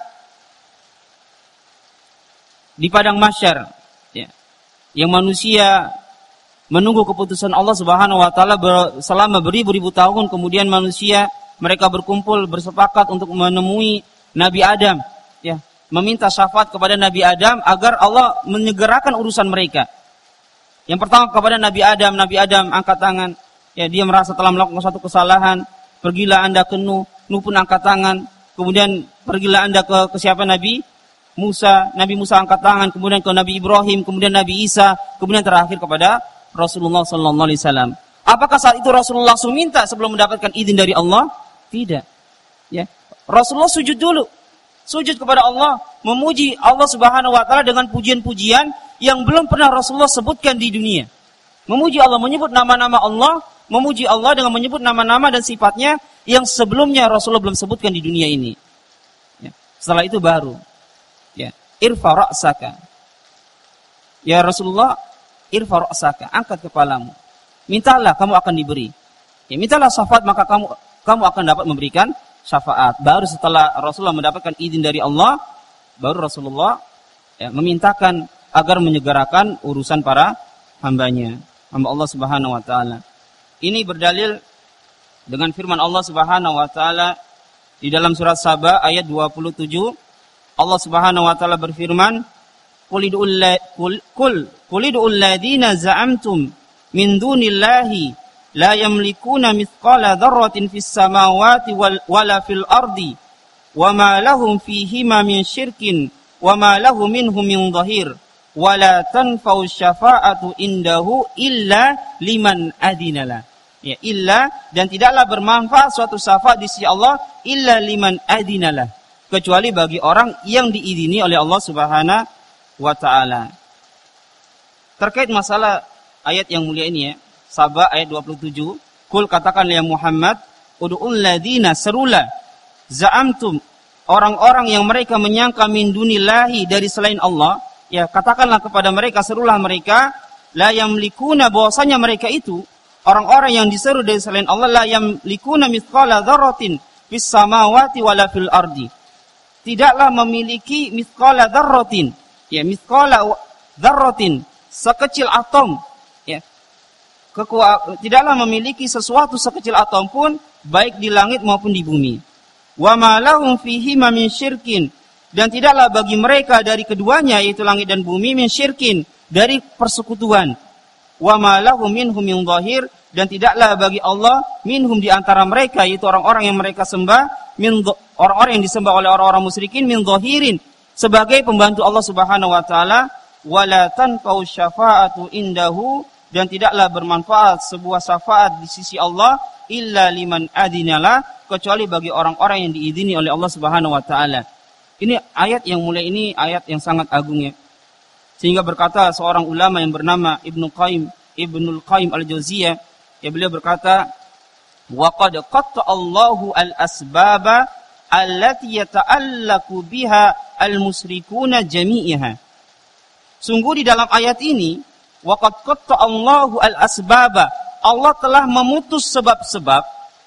di padang mahsyar, ya, yang manusia menunggu keputusan Allah Subhanahu wa taala selama beribu-ribu tahun, kemudian manusia mereka berkumpul bersepakat untuk menemui Nabi Adam, ya, meminta syafaat kepada Nabi Adam agar Allah menyegerakan urusan mereka. Yang pertama kepada Nabi Adam angkat tangan, ya, dia merasa telah melakukan suatu kesalahan. Pergilah Anda ke Nuh pun angkat tangan. Kemudian pergilah Anda ke siapa? Nabi Musa angkat tangan. Kemudian ke Nabi Ibrahim, kemudian Nabi Isa, kemudian terakhir kepada Rasulullah sallallahu alaihi wasallam. Apakah saat itu Rasulullah langsung minta sebelum mendapatkan izin dari Allah? Tidak. Ya. Rasulullah sujud dulu. Sujud kepada Allah, memuji Allah Subhanahu wa taala dengan pujian-pujian yang belum pernah Rasulullah sebutkan di dunia. Memuji Allah, menyebut nama-nama Allah, memuji Allah dengan menyebut nama-nama dan sifatnya yang sebelumnya Rasulullah belum sebutkan di dunia ini. Ya. Setelah itu baru, ya, irfa ra'saka. Ya Rasulullah, irfa ra'saka, angkat kepalamu. Mintalah, kamu akan diberi. Ya, mintalah syafaat, maka kamu akan dapat memberikan syafaat. Baru setelah Rasulullah mendapatkan izin dari Allah, baru Rasulullah, ya, memintakan agar menyegerakan urusan para hambanya, hamba Allah Subhanahu wa taala. Ini berdalil dengan firman Allah Subhanahu wa taala di dalam surat Saba ayat 27. Allah Subhanahu wa taala berfirman, qul id'ul ladzina za'amtum min dunillahi la yamlikuna mithqala dzarratin fis samawati wala fil ardi wama lahum fihima min syirkin wama lahu minhum min dhahir wala tanfa'u syafa'atu indahu illa liman adinala. Ya, illa, dan tidaklah bermanfaat suatu syafaat di sisi Allah illa liman adinala, kecuali bagi orang yang diizini oleh Allah Subhanahu wa taala. Terkait masalah ayat yang mulia ini ya, Saba ayat 27, kul katakan ya Muhammad, ud'ul ladina, serulah, za'amtum, orang-orang yang mereka menyangka min dunillahi, dari selain Allah, ya katakanlah kepada mereka, serulah mereka, la yamlikuna, bahwasanya mereka itu orang-orang yang diseru dari selain Allah, la yamlikuna mithqala dzarratin fis samawati wala fil ardi, tidaklah memiliki mithqala dzarratin, ya mithqala dzarratin, sekecil atom, ya tidaklah memiliki sesuatu sekecil atom pun, baik di langit maupun di bumi. Wa ma lahum fihi min syirkin, dan tidaklah bagi mereka dari keduanya, yaitu langit dan bumi, min syirkin, dari persekutuan. Wa ma lahum minhum min dhahir, dan tidaklah bagi Allah minhum, di antara mereka, yaitu orang-orang yang mereka sembah, orang-orang yang disembah oleh orang-orang musyrikin, min dhahirin, sebagai pembantu Allah Subhanahu wa taala. Wala tanfa'u syafa'atu indahu, dan tidaklah bermanfaat sebuah syafaat di sisi Allah illa liman adinala, kecuali bagi orang-orang yang diizini oleh Allah Subhanahu wa taala. Ini ayat yang mulia ini, ayat yang sangat agung ya. Sehingga berkata seorang ulama yang bernama Ibnul Qayyim al-Jauziyah, ya beliau berkata, wa qad qatta Allahu al-asbaba allati yata'allaqu biha al-musyrikuna jami'iha. Sungguh di dalam ayat ini, waqad qatta Allahu al-asbaba, Allah telah memutus sebab-sebab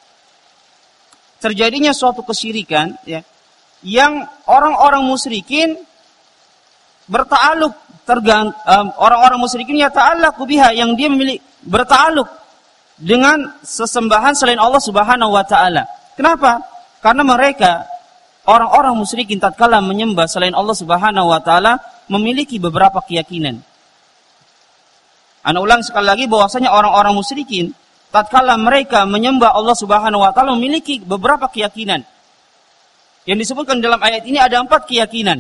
terjadinya suatu kesyirikan, ya, yang orang-orang musyrikin berta'alluq, orang-orang musyrikin ya ta'allaqu biha, yang dia memiliki berta'alluq dengan sesembahan selain Allah Subhanahu wa taala. Kenapa? Karena mereka orang-orang musyrikin tatkala menyembah selain Allah Subhanahu wa taala memiliki beberapa keyakinan. Ana ulang sekali lagi bahwasanya orang-orang musyrikin tatkala mereka menyembah Allah Subhanahu wa taala memiliki beberapa keyakinan. Yang disebutkan dalam ayat ini ada 4 keyakinan.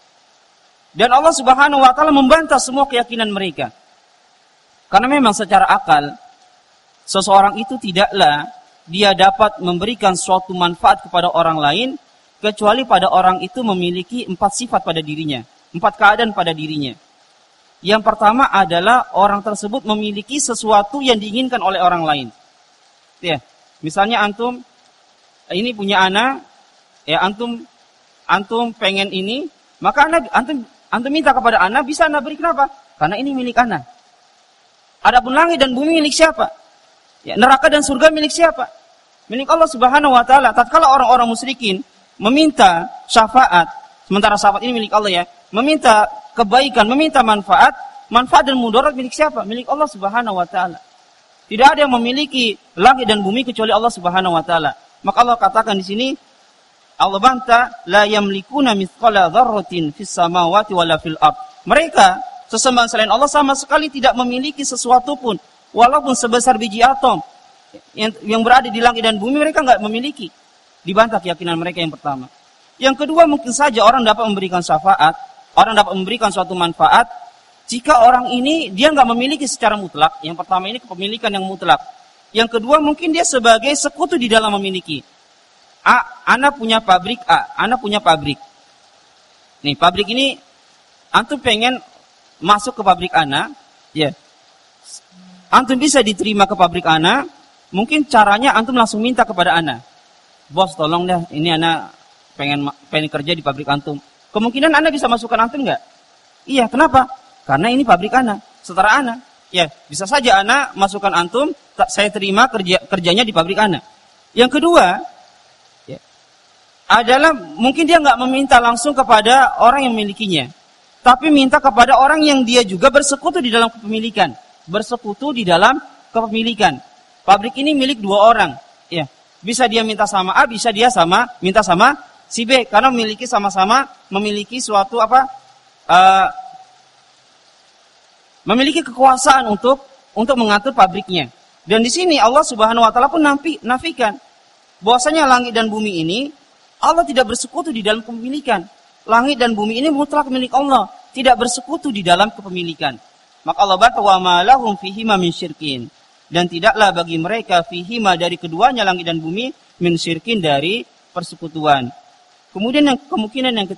Dan Allah Subhanahu wa taala membantah semua keyakinan mereka. Karena memang secara akal seseorang itu tidaklah dia dapat memberikan suatu manfaat kepada orang lain kecuali pada orang itu memiliki 4 sifat pada dirinya, 4 keadaan pada dirinya. Yang pertama adalah orang tersebut memiliki sesuatu yang diinginkan oleh orang lain. Ya, misalnya antum ini punya anak, ya antum pengen ini, maka antum minta kepada anak, bisa anak beri, kenapa? Karena ini milik anak. Adapun langit dan bumi milik siapa? Ya, neraka dan surga milik siapa? Milik Allah Subhanahu wa taala. Tatkala orang-orang musyrikin meminta syafaat, sementara syafaat ini milik Allah ya, meminta kebaikan, meminta manfaat dan mudarat milik siapa? Milik Allah Subhanahu wa taala. Tidak ada yang memiliki langit dan bumi kecuali Allah Subhanahu wa taala. Maka Allah katakan di sini, Allah bantah, la yamlikuna mithqala dzarratin fis samawati wala fil ard. Mereka sesembahan selain Allah sama sekali tidak memiliki sesuatu pun, walaupun sebesar biji atom yang berada di langit dan bumi, mereka enggak memiliki. Dibantah keyakinan mereka yang pertama. Yang kedua, mungkin saja orang dapat memberikan syafaat, orang dapat memberikan suatu manfaat jika orang ini dia enggak memiliki secara mutlak. Yang pertama ini kepemilikan yang mutlak. Yang kedua, mungkin dia sebagai sekutu di dalam memiliki. Ana punya pabrik A, ana punya pabrik. Nih, pabrik ini antum pengen masuk ke pabrik ana, ya. Antum bisa diterima ke pabrik ana, mungkin caranya antum langsung minta kepada ana. Bos, tolong dah, ini ana pengen kerja di pabrik antum. Kemungkinan ana bisa masukkan antum enggak? Iya, kenapa? Karena ini pabrik ana, setara ana. Ya, bisa saja ana masukkan antum, saya terima kerjanya di pabrik ana. Yang kedua, ya, adalah mungkin dia enggak meminta langsung kepada orang yang memilikinya, tapi minta kepada orang yang dia juga bersekutu di dalam kepemilikan. Bersekutu di dalam kepemilikan. Pabrik ini milik 2 orang. Ya, bisa dia minta sama A, bisa dia minta sama si B, karena memiliki sama-sama memiliki suatu memiliki kekuasaan untuk mengatur pabriknya. Dan di sini Allah Subhanahu wa taala pun nafikan bahwasanya langit dan bumi ini Allah tidak bersekutu di dalam kepemilikan. Langit dan bumi ini mutlak milik Allah. tidak bersekutu di dalam kepemilikan. Maka Allah bantah wa ma lahum fihima min syirkin, dan tidaklah bagi mereka fihima dari keduanya langit dan bumi min syirkin dari persekutuan. Kemudian kemungkinan yang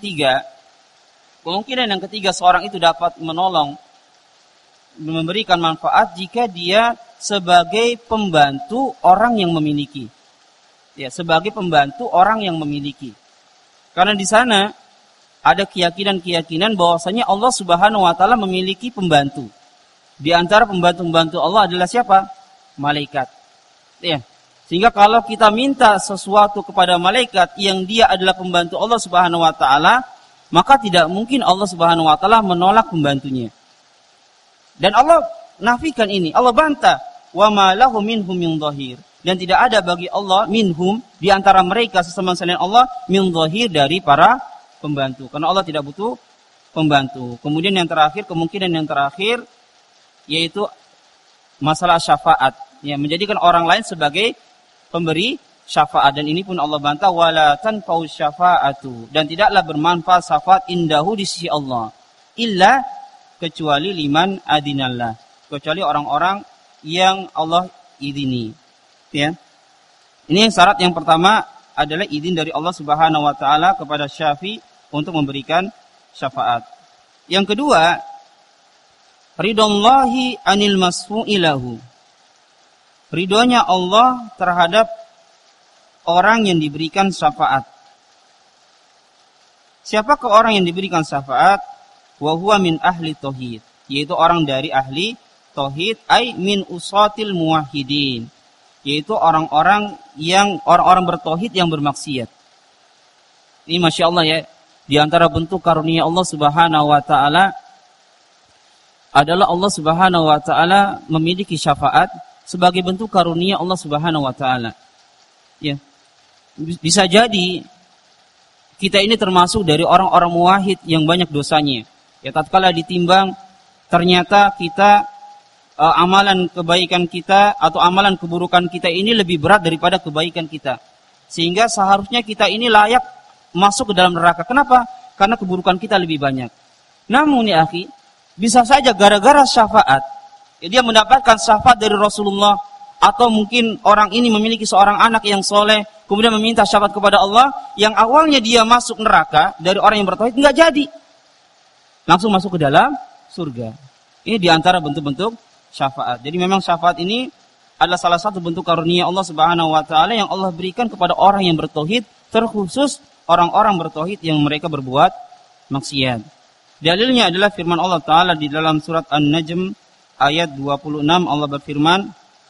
ketiga seorang itu dapat menolong, memberikan manfaat jika dia sebagai pembantu orang yang memiliki. Ya, sebagai pembantu orang yang memiliki. Karena di sana ada keyakinan bahwasanya Allah Subhanahu wa taala memiliki pembantu. Di antara pembantu-pembantu Allah adalah siapa? Malaikat. Ya. Sehingga kalau kita minta sesuatu kepada malaikat yang dia adalah pembantu Allah Subhanahu wa taala, maka tidak mungkin Allah Subhanahu wa taala menolak pembantunya. Dan Allah nafikan ini, Allah bantah, wa ma lahu minhum min dhahir. Dan tidak ada bagi Allah minhum di antara mereka sesama selain Allah min dhahir dari para pembantu. Karena Allah tidak butuh pembantu. Kemudian kemungkinan yang terakhir yaitu masalah syafaat. Ya, menjadikan orang lain sebagai pemberi syafaat, dan ini pun Allah bantah wala tanfa'u syafa'atu, dan tidaklah bermanfaat syafaat indahu di sisi Allah illa kecuali liman adinallah, kecuali orang-orang yang Allah idini. Ya. Ini syarat yang pertama adalah izin dari Allah Subhanahu wa taala kepada syafi untuk memberikan syafaat. Yang kedua, ridallahi anil masfu'ilahu. Ridhonya Allah terhadap orang yang diberikan syafaat. Siapakah orang yang diberikan syafaat? Wa huwa min ahli tauhid, yaitu orang dari ahli tauhid, ai min usatil muwahhidin, yaitu orang-orang bertauhid yang bermaksiat. Ini Masya Allah ya, di antara bentuk karunia Allah Subhanahu wa taala adalah Allah Subhanahu wa taala memiliki syafaat sebagai bentuk karunia Allah Subhanahu wa taala. Ya. Bisa jadi kita ini termasuk dari orang-orang muwahhid yang banyak dosanya. Ya, tatkala ditimbang ternyata kita amalan kebaikan kita atau amalan keburukan kita ini lebih berat daripada kebaikan kita. Sehingga seharusnya kita ini layak masuk ke dalam neraka. Kenapa? Karena keburukan kita lebih banyak. Namun ya akhi, bisa saja gara-gara syafaat, ya, dia mendapatkan syafaat dari Rasulullah, atau mungkin orang ini memiliki seorang anak yang soleh, kemudian meminta syafaat kepada Allah, yang awalnya dia masuk neraka dari orang yang bertauhid, enggak jadi. Langsung masuk ke dalam surga. Ini diantara bentuk-bentuk syafaat. Jadi memang syafaat ini adalah salah satu bentuk karunia Allah Subhanahu wa taala yang Allah berikan kepada orang yang bertauhid, terkhusus orang-orang bertauhid yang mereka berbuat maksiat. Dalilnya adalah firman Allah Ta'ala di dalam surat An-Najm ayat 26. Allah berfirman,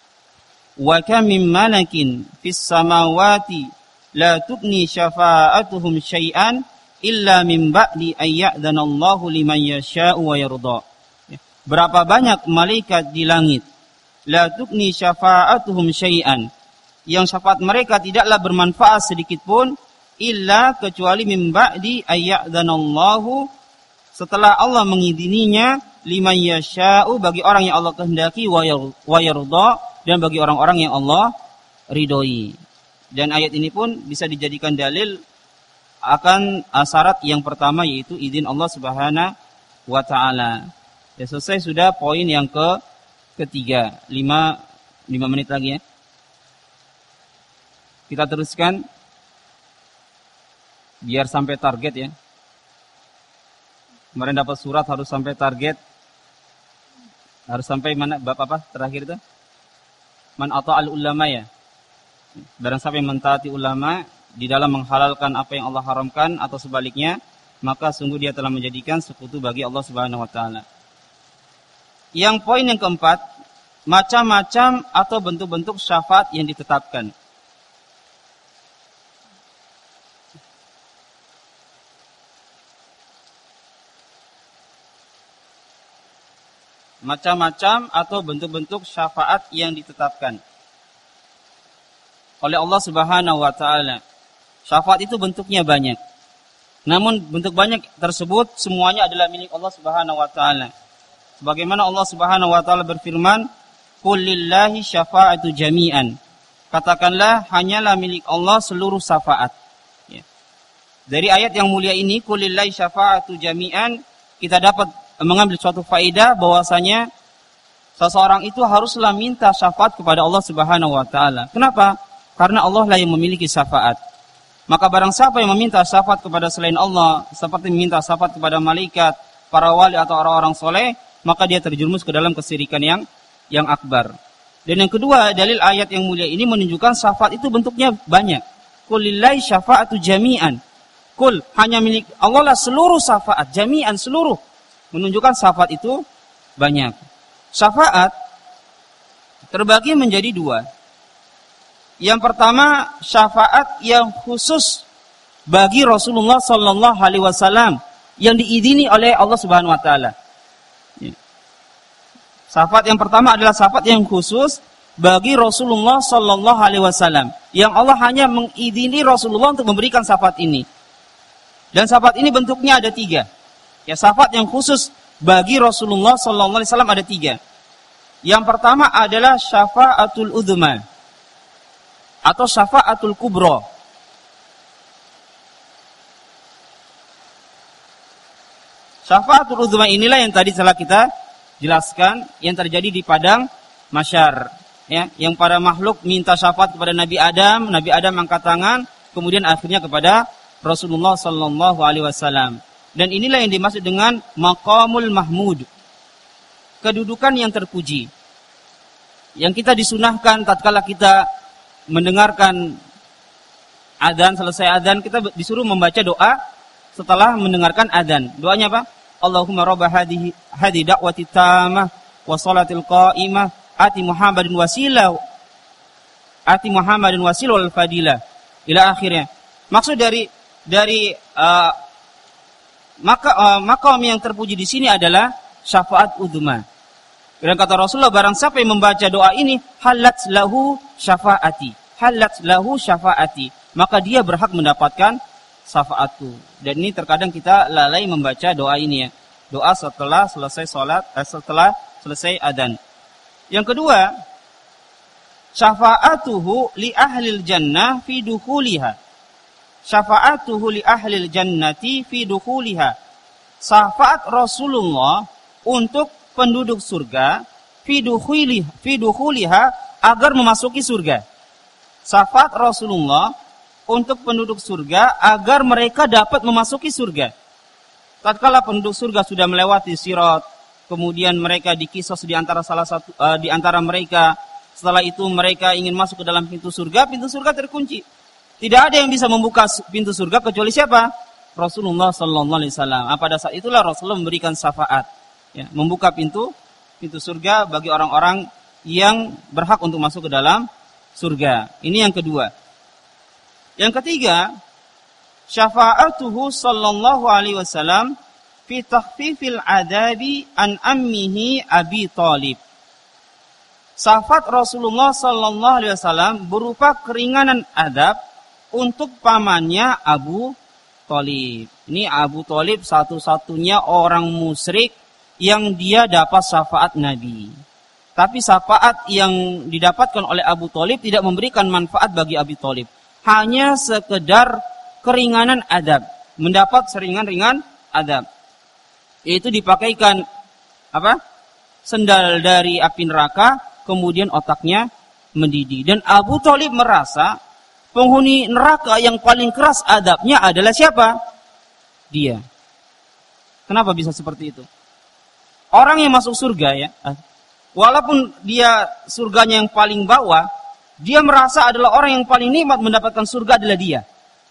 wa kam min malakin fis samawati la tughni syafa'atuhum syai'an illa min ba'di ayya'danallahu liman yasha'u wa yarda. Berapa banyak malaikat di langit, la tughni syafa'atuhum syai'an, yang syafaat mereka tidaklah bermanfaat sedikit pun, illa kecuali min ba'di ayya'danallahu, setelah Allah mengizininya, liman yasha'u, bagi orang yang Allah kehendaki, wa yarda, dan bagi orang-orang yang Allah ridhoi. Dan ayat ini pun bisa dijadikan dalil akan syarat yang pertama, yaitu izin Allah Subhanahu wa taala. Ya, selesai sudah poin yang ketiga. 5 menit lagi ya. Kita teruskan biar sampai target ya. Kemarin dapat surat harus sampai target. Harus sampai mana bab apa terakhir itu? Man ata'al ulama ya. Barang siapa yang mentaati ulama di dalam menghalalkan apa yang Allah haramkan atau sebaliknya, maka sungguh dia telah menjadikan sekutu bagi Allah Subhanahu wa taala. Yang poin yang keempat, macam-macam atau bentuk-bentuk syafaat yang ditetapkan. Macam-macam atau bentuk-bentuk syafaat yang ditetapkan oleh Allah Subhanahu wa taala. Syafaat itu bentuknya banyak. Namun bentuk banyak tersebut semuanya adalah milik Allah Subhanahu wa taala. Sebagaimana Allah Subhanahu wa taala berfirman, "Qul lillahi syafa'atu jami'an." Katakanlah hanyalah milik Allah seluruh syafaat. Ya. Dari ayat yang mulia ini, "Qul lillahi syafa'atu jami'an", kita dapat mengambil suatu faedah bahwasanya seseorang itu haruslah minta syafaat kepada Allah Subhanahu wa taala. Kenapa? Karena Allah lah yang memiliki syafaat. Maka barang siapa yang meminta syafaat kepada selain Allah, seperti meminta syafaat kepada malaikat, para wali atau orang-orang soleh, maka dia terjerumus ke dalam kesyirikan yang akbar. Dan yang kedua, dalil ayat yang mulia ini menunjukkan syafaat itu bentuknya banyak. Qul lillahi syafa'atu jami'an. Qul, hanya milik Allah lah seluruh syafaat, jami'an seluruh. Menunjukkan syafaat itu banyak. Syafaat terbagi menjadi dua. Yang pertama, syafaat yang khusus bagi Rasulullah sallallahu alaihi wasallam yang diizini oleh Allah Subhanahu wa taala. Syafaat yang pertama adalah syafaat yang khusus bagi Rasulullah sallallahu alaihi wasallam yang Allah hanya mengizini Rasulullah untuk memberikan syafaat ini. Dan syafaat ini bentuknya ada 3. Ya, syafaat yang khusus bagi Rasulullah sallallahu alaihi wasallam ada 3. Yang pertama adalah syafaatul udzma atau syafaatul kubra. Syafaatul udzma inilah yang tadi telah kita jelaskan yang terjadi di padang mahsyar, ya, yang para makhluk minta syafaat kepada Nabi Adam angkat tangan, kemudian akhirnya kepada Rasulullah sallallahu alaihi wasallam. Dan inilah yang dimaksud dengan maqamul mahmud, kedudukan yang terpuji. Yang kita disunahkan tatkala kita mendengarkan adzan, selesai adzan kita disuruh membaca doa setelah mendengarkan adzan. Doanya apa? Allahumma rabb hadhihi da'wati tammah wa salatil qa'imah ati Muhammadin wasilah wal fadilah ila akhirnya. Maksud dari maqam yang terpuji di sini adalah syafaat udzma. Dan kata Rasulullah, barang siapa yang membaca doa ini, halat lahu syafaati, maka dia berhak mendapatkan syafaatku. Dan ini terkadang kita lalai membaca doa ini, ya. Doa setelah selesai salat, setelah selesai adzan. Yang kedua, syafaatuhu li ahlil jannah fi dukhuliha. Syafaatuhu li ahlil jannati fi dukhuliha. Syafaat Rasulullah untuk penduduk surga fi dukhuliha agar memasuki surga. Syafaat Rasulullah untuk penduduk surga agar mereka dapat memasuki surga. Tatkala penduduk surga sudah melewati sirat, kemudian mereka dikisos di antara di antara mereka. Setelah itu mereka ingin masuk ke dalam pintu surga terkunci. Tidak ada yang bisa membuka pintu surga kecuali siapa? Rasulullah sallallahu alaihi wasallam. Pada saat itulah Rasulullah memberikan syafaat, ya, membuka pintu surga bagi orang-orang yang berhak untuk masuk ke dalam surga. Ini yang kedua. Yang ketiga, syafa'atuhu sallallahu alaihi wasallam fi takhfifil adabi an ammihi Abi Thalib. Syafaat Rasulullah sallallahu alaihi wasallam berupa keringanan adab untuk pamannya Abu Thalib. Ini Abu Thalib satu-satunya orang musyrik yang dia dapat syafaat Nabi. Tapi syafaat yang didapatkan oleh Abu Thalib tidak memberikan manfaat bagi Abi Thalib. Hanya sekedar keringanan adab, mendapat seringan-ringan adab. Yaitu dipakaikan sendal dari api neraka, kemudian otaknya mendidih. Dan Abu Thalib merasa penghuni neraka yang paling keras adabnya adalah siapa? Dia. Kenapa bisa seperti itu? Orang yang masuk surga, ya, walaupun dia surganya yang paling bawah, dia merasa adalah orang yang paling nikmat mendapatkan surga adalah dia.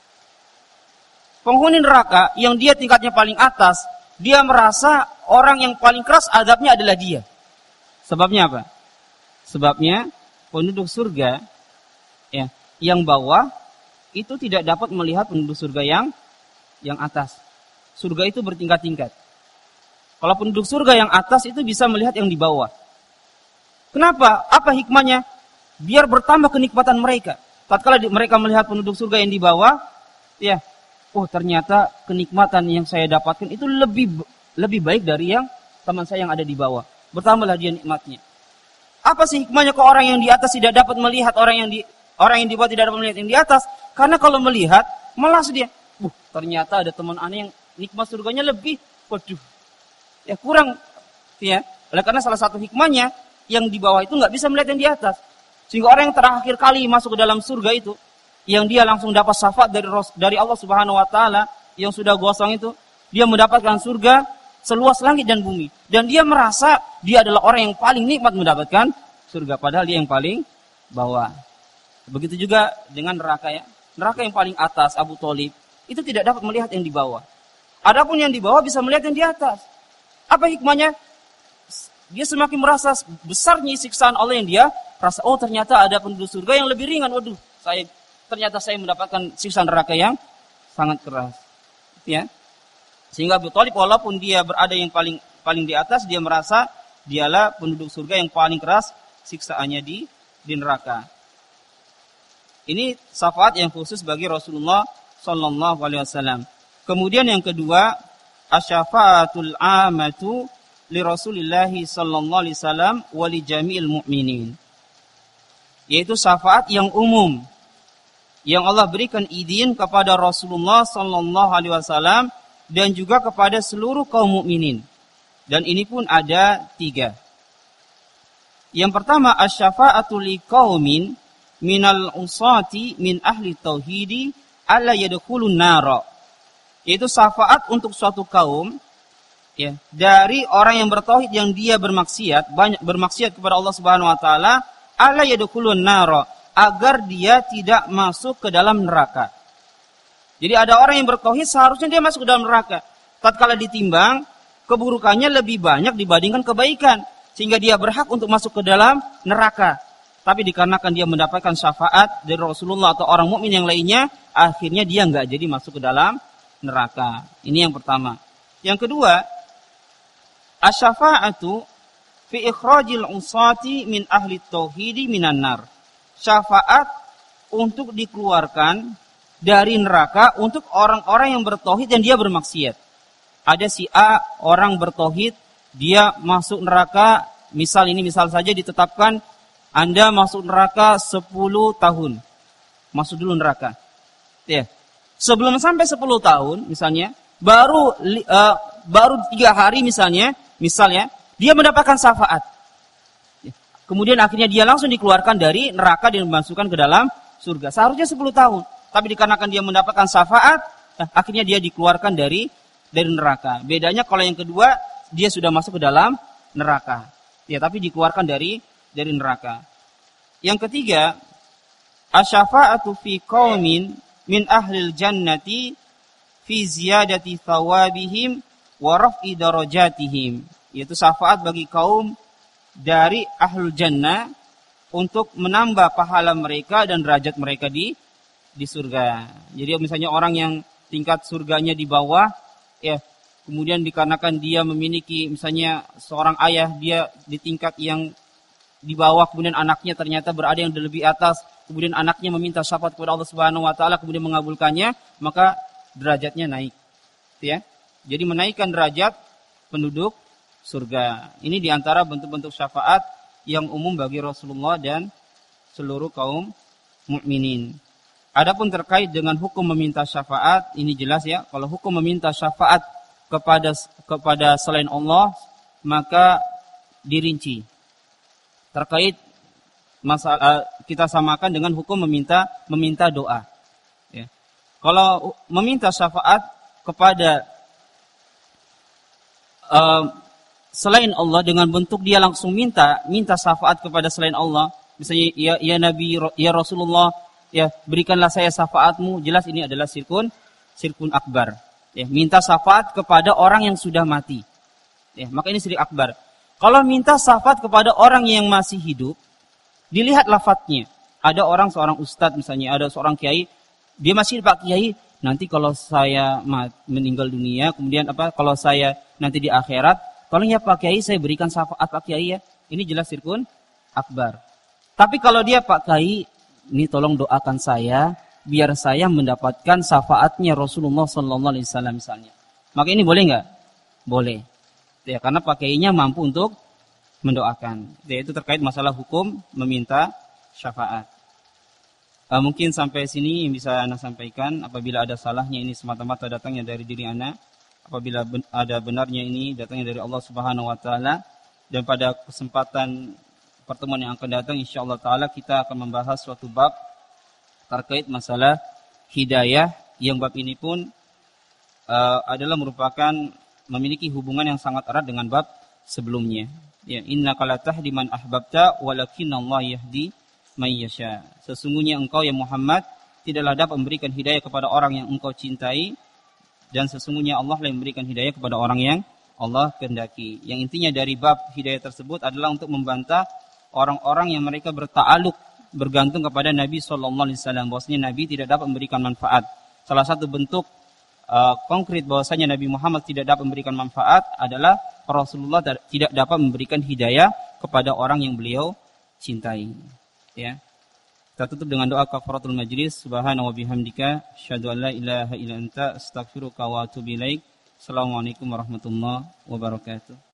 Penghuni neraka yang dia tingkatnya paling atas, dia merasa orang yang paling keras azabnya adalah dia. Sebabnya apa? Sebabnya penduduk surga, ya, yang bawah itu tidak dapat melihat penduduk surga yang atas. Surga itu bertingkat-tingkat. Kalau penduduk surga yang atas itu bisa melihat yang di bawah. Kenapa? Apa hikmahnya? Biar bertambah kenikmatan mereka. Tatkala mereka melihat penduduk surga yang di bawah, ya, oh ternyata kenikmatan yang saya dapatkan itu lebih baik dari yang teman saya yang ada di bawah. Bertambahlah dia nikmatnya. Apa sih hikmahnya kok orang yang di atas tidak dapat melihat orang yang di bawah tidak dapat melihat yang di atas? Karena kalau melihat, malas dia. Ternyata ada teman aneh yang nikmat surganya lebih. Waduh, Ya kurang, ya. Oleh karena salah satu hikmahnya yang di bawah itu nggak bisa melihat yang di atas. Sehingga orang yang terakhir kali masuk ke dalam surga itu, yang dia langsung dapat syafaat dari Allah Subhanahu Wa Taala yang sudah gosong itu, dia mendapatkan surga seluas langit dan bumi. Dan dia merasa dia adalah orang yang paling nikmat mendapatkan surga, padahal dia yang paling bawah. Begitu juga dengan neraka ya. Neraka yang paling atas, Abu Thalib, itu tidak dapat melihat yang di bawah. Adapun yang di bawah bisa melihat yang di atas. Apa hikmahnya? Dia semakin merasa besarnya siksaan Allah yang dia rasa, oh ternyata ada penduduk surga yang lebih ringan. Waduh, ternyata saya mendapatkan siksaan neraka yang sangat keras. Ya. Sehingga Abu Thalib walaupun dia berada yang paling di atas, dia merasa dialah penduduk surga yang paling keras siksaannya di neraka. Ini syafaat yang khusus bagi Rasulullah sallallahu alaihi wasallam. Kemudian yang kedua, asy-syafaatul 'ammatu li Rasulillah sallallahu alaihi wasallam wa li jami'il mu'minin. Yaitu syafaat yang umum yang Allah berikan izin kepada Rasulullah sallallahu alaihi wasallam dan juga kepada seluruh kaum mukminin. Dan ini pun ada 3. Yang pertama, asy-syafa'atu liqaumin minal usati min ahli tauhidi alla yadkhulun nara. Yaitu syafaat untuk suatu kaum ya, dari orang yang bertauhid yang dia banyak bermaksiat kepada Allah Subhanahu wa taala, alla yadkhulun nara, agar dia tidak masuk ke dalam neraka. Jadi ada orang yang bertauhid seharusnya dia masuk ke dalam neraka. Tatkala ditimbang, keburukannya lebih banyak dibandingkan kebaikan, sehingga dia berhak untuk masuk ke dalam neraka. Tapi dikarenakan dia mendapatkan syafaat dari Rasulullah atau orang mukmin yang lainnya, akhirnya dia enggak jadi masuk ke dalam neraka. Ini yang pertama. Yang kedua, asy-syafa'atu fi ikhrajil usati min ahli tauhidi minan nar. Syafaat untuk dikeluarkan dari neraka untuk orang-orang yang bertauhid dan dia bermaksiat. Ada si A, orang bertauhid, dia masuk neraka, misal saja ditetapkan Anda masuk neraka 10 tahun. Masuk dulu neraka. Ya. Sebelum sampai 10 tahun misalnya, baru 3 hari misalnya, dia mendapatkan syafaat. Kemudian akhirnya dia langsung dikeluarkan dari neraka dan dimasukkan ke dalam surga. Seharusnya 10 tahun. Tapi dikarenakan dia mendapatkan syafaat, akhirnya dia dikeluarkan dari neraka. Bedanya kalau yang kedua, dia sudah masuk ke dalam neraka. Ya, tapi dikeluarkan dari neraka. Yang ketiga, asy-syafa'atu fi qaumin min ahlil jannati fi ziyadati thawabihim wa raf'i darajatihim. Yaitu syafaat bagi kaum dari ahlul jannah untuk menambah pahala mereka dan derajat mereka di surga. Jadi misalnya orang yang tingkat surganya di bawah, ya, kemudian dikarenakan dia memiliki misalnya seorang ayah, dia di tingkat yang di bawah, kemudian anaknya ternyata berada yang lebih atas, kemudian anaknya meminta syafaat kepada Allah Subhanahu wa taala, kemudian mengabulkannya, maka derajatnya naik. Ya. Jadi menaikkan derajat penduduk surga. Ini diantara bentuk-bentuk syafaat yang umum bagi Rasulullah dan seluruh kaum mukminin. Adapun terkait dengan hukum meminta syafaat, ini jelas ya, kalau hukum meminta syafaat kepada selain Allah, maka dirinci. Terkait masalah kita samakan dengan hukum meminta doa. Ya. Kalau meminta syafaat kepada selain Allah dengan bentuk dia langsung minta syafaat kepada selain Allah, misalnya ya Nabi, ya Rasulullah, ya berikanlah saya syafaatmu, jelas ini adalah syirkun akbar. Ya, minta syafaat kepada orang yang sudah mati. Ya, maka ini syirik akbar. Kalau minta syafaat kepada orang yang masih hidup, dilihat lafadznya. Ada seorang ustadz misalnya, ada seorang kiai, dia masih Pak Kiai, nanti kalau saya meninggal dunia, kemudian kalau saya nanti di akhirat, tolong ya Pak Kiai saya berikan syafaat Pak Kiai ya. Ini jelas syirkun akbar. Tapi kalau dia Pak Kiai, ini tolong doakan saya biar saya mendapatkan syafaatnya Rasulullah sallallahu alaihi wasallam misalnya. Maka ini boleh enggak? Boleh. Ya, karena pakainya mampu untuk mendoakan. Ya, itu terkait masalah hukum meminta syafaat. Mungkin sampai sini yang bisa Anda sampaikan. Apabila ada salahnya, ini semata-mata datangnya dari diri Anda. apabila ada benarnya ini datangnya dari Allah Subhanahu wa taala. Dan pada kesempatan pertemuan yang akan datang insyaallah taala kita akan membahas suatu bab terkait masalah hidayah, yang bab ini pun adalah merupakan memiliki hubungan yang sangat erat dengan bab sebelumnya. Ya, innaka la tahdi man ahbabta walakinnallaha yahdi may yasha. Sesungguhnya engkau ya Muhammad tidaklah dapat memberikan hidayah kepada orang yang engkau cintai, dan sesungguhnya Allah yang memberikan hidayah kepada orang yang Allah kehendaki. Yang intinya dari bab hidayah tersebut adalah untuk membantah orang-orang yang mereka berta'aluk, bergantung kepada Nabi SAW. Bahwasanya Nabi tidak dapat memberikan manfaat. Salah satu bentuk konkret bahwasanya Nabi Muhammad tidak dapat memberikan manfaat adalah Rasulullah tidak dapat memberikan hidayah kepada orang yang beliau cintai. Ya. Kita tutup dengan doa kafaratul majlis. Subhanahu wa bihamdika asyhadu an la ilaha illa anta astaghfiruka wa atubu ilaik. Assalamualaikum warahmatullahi wabarakatuh.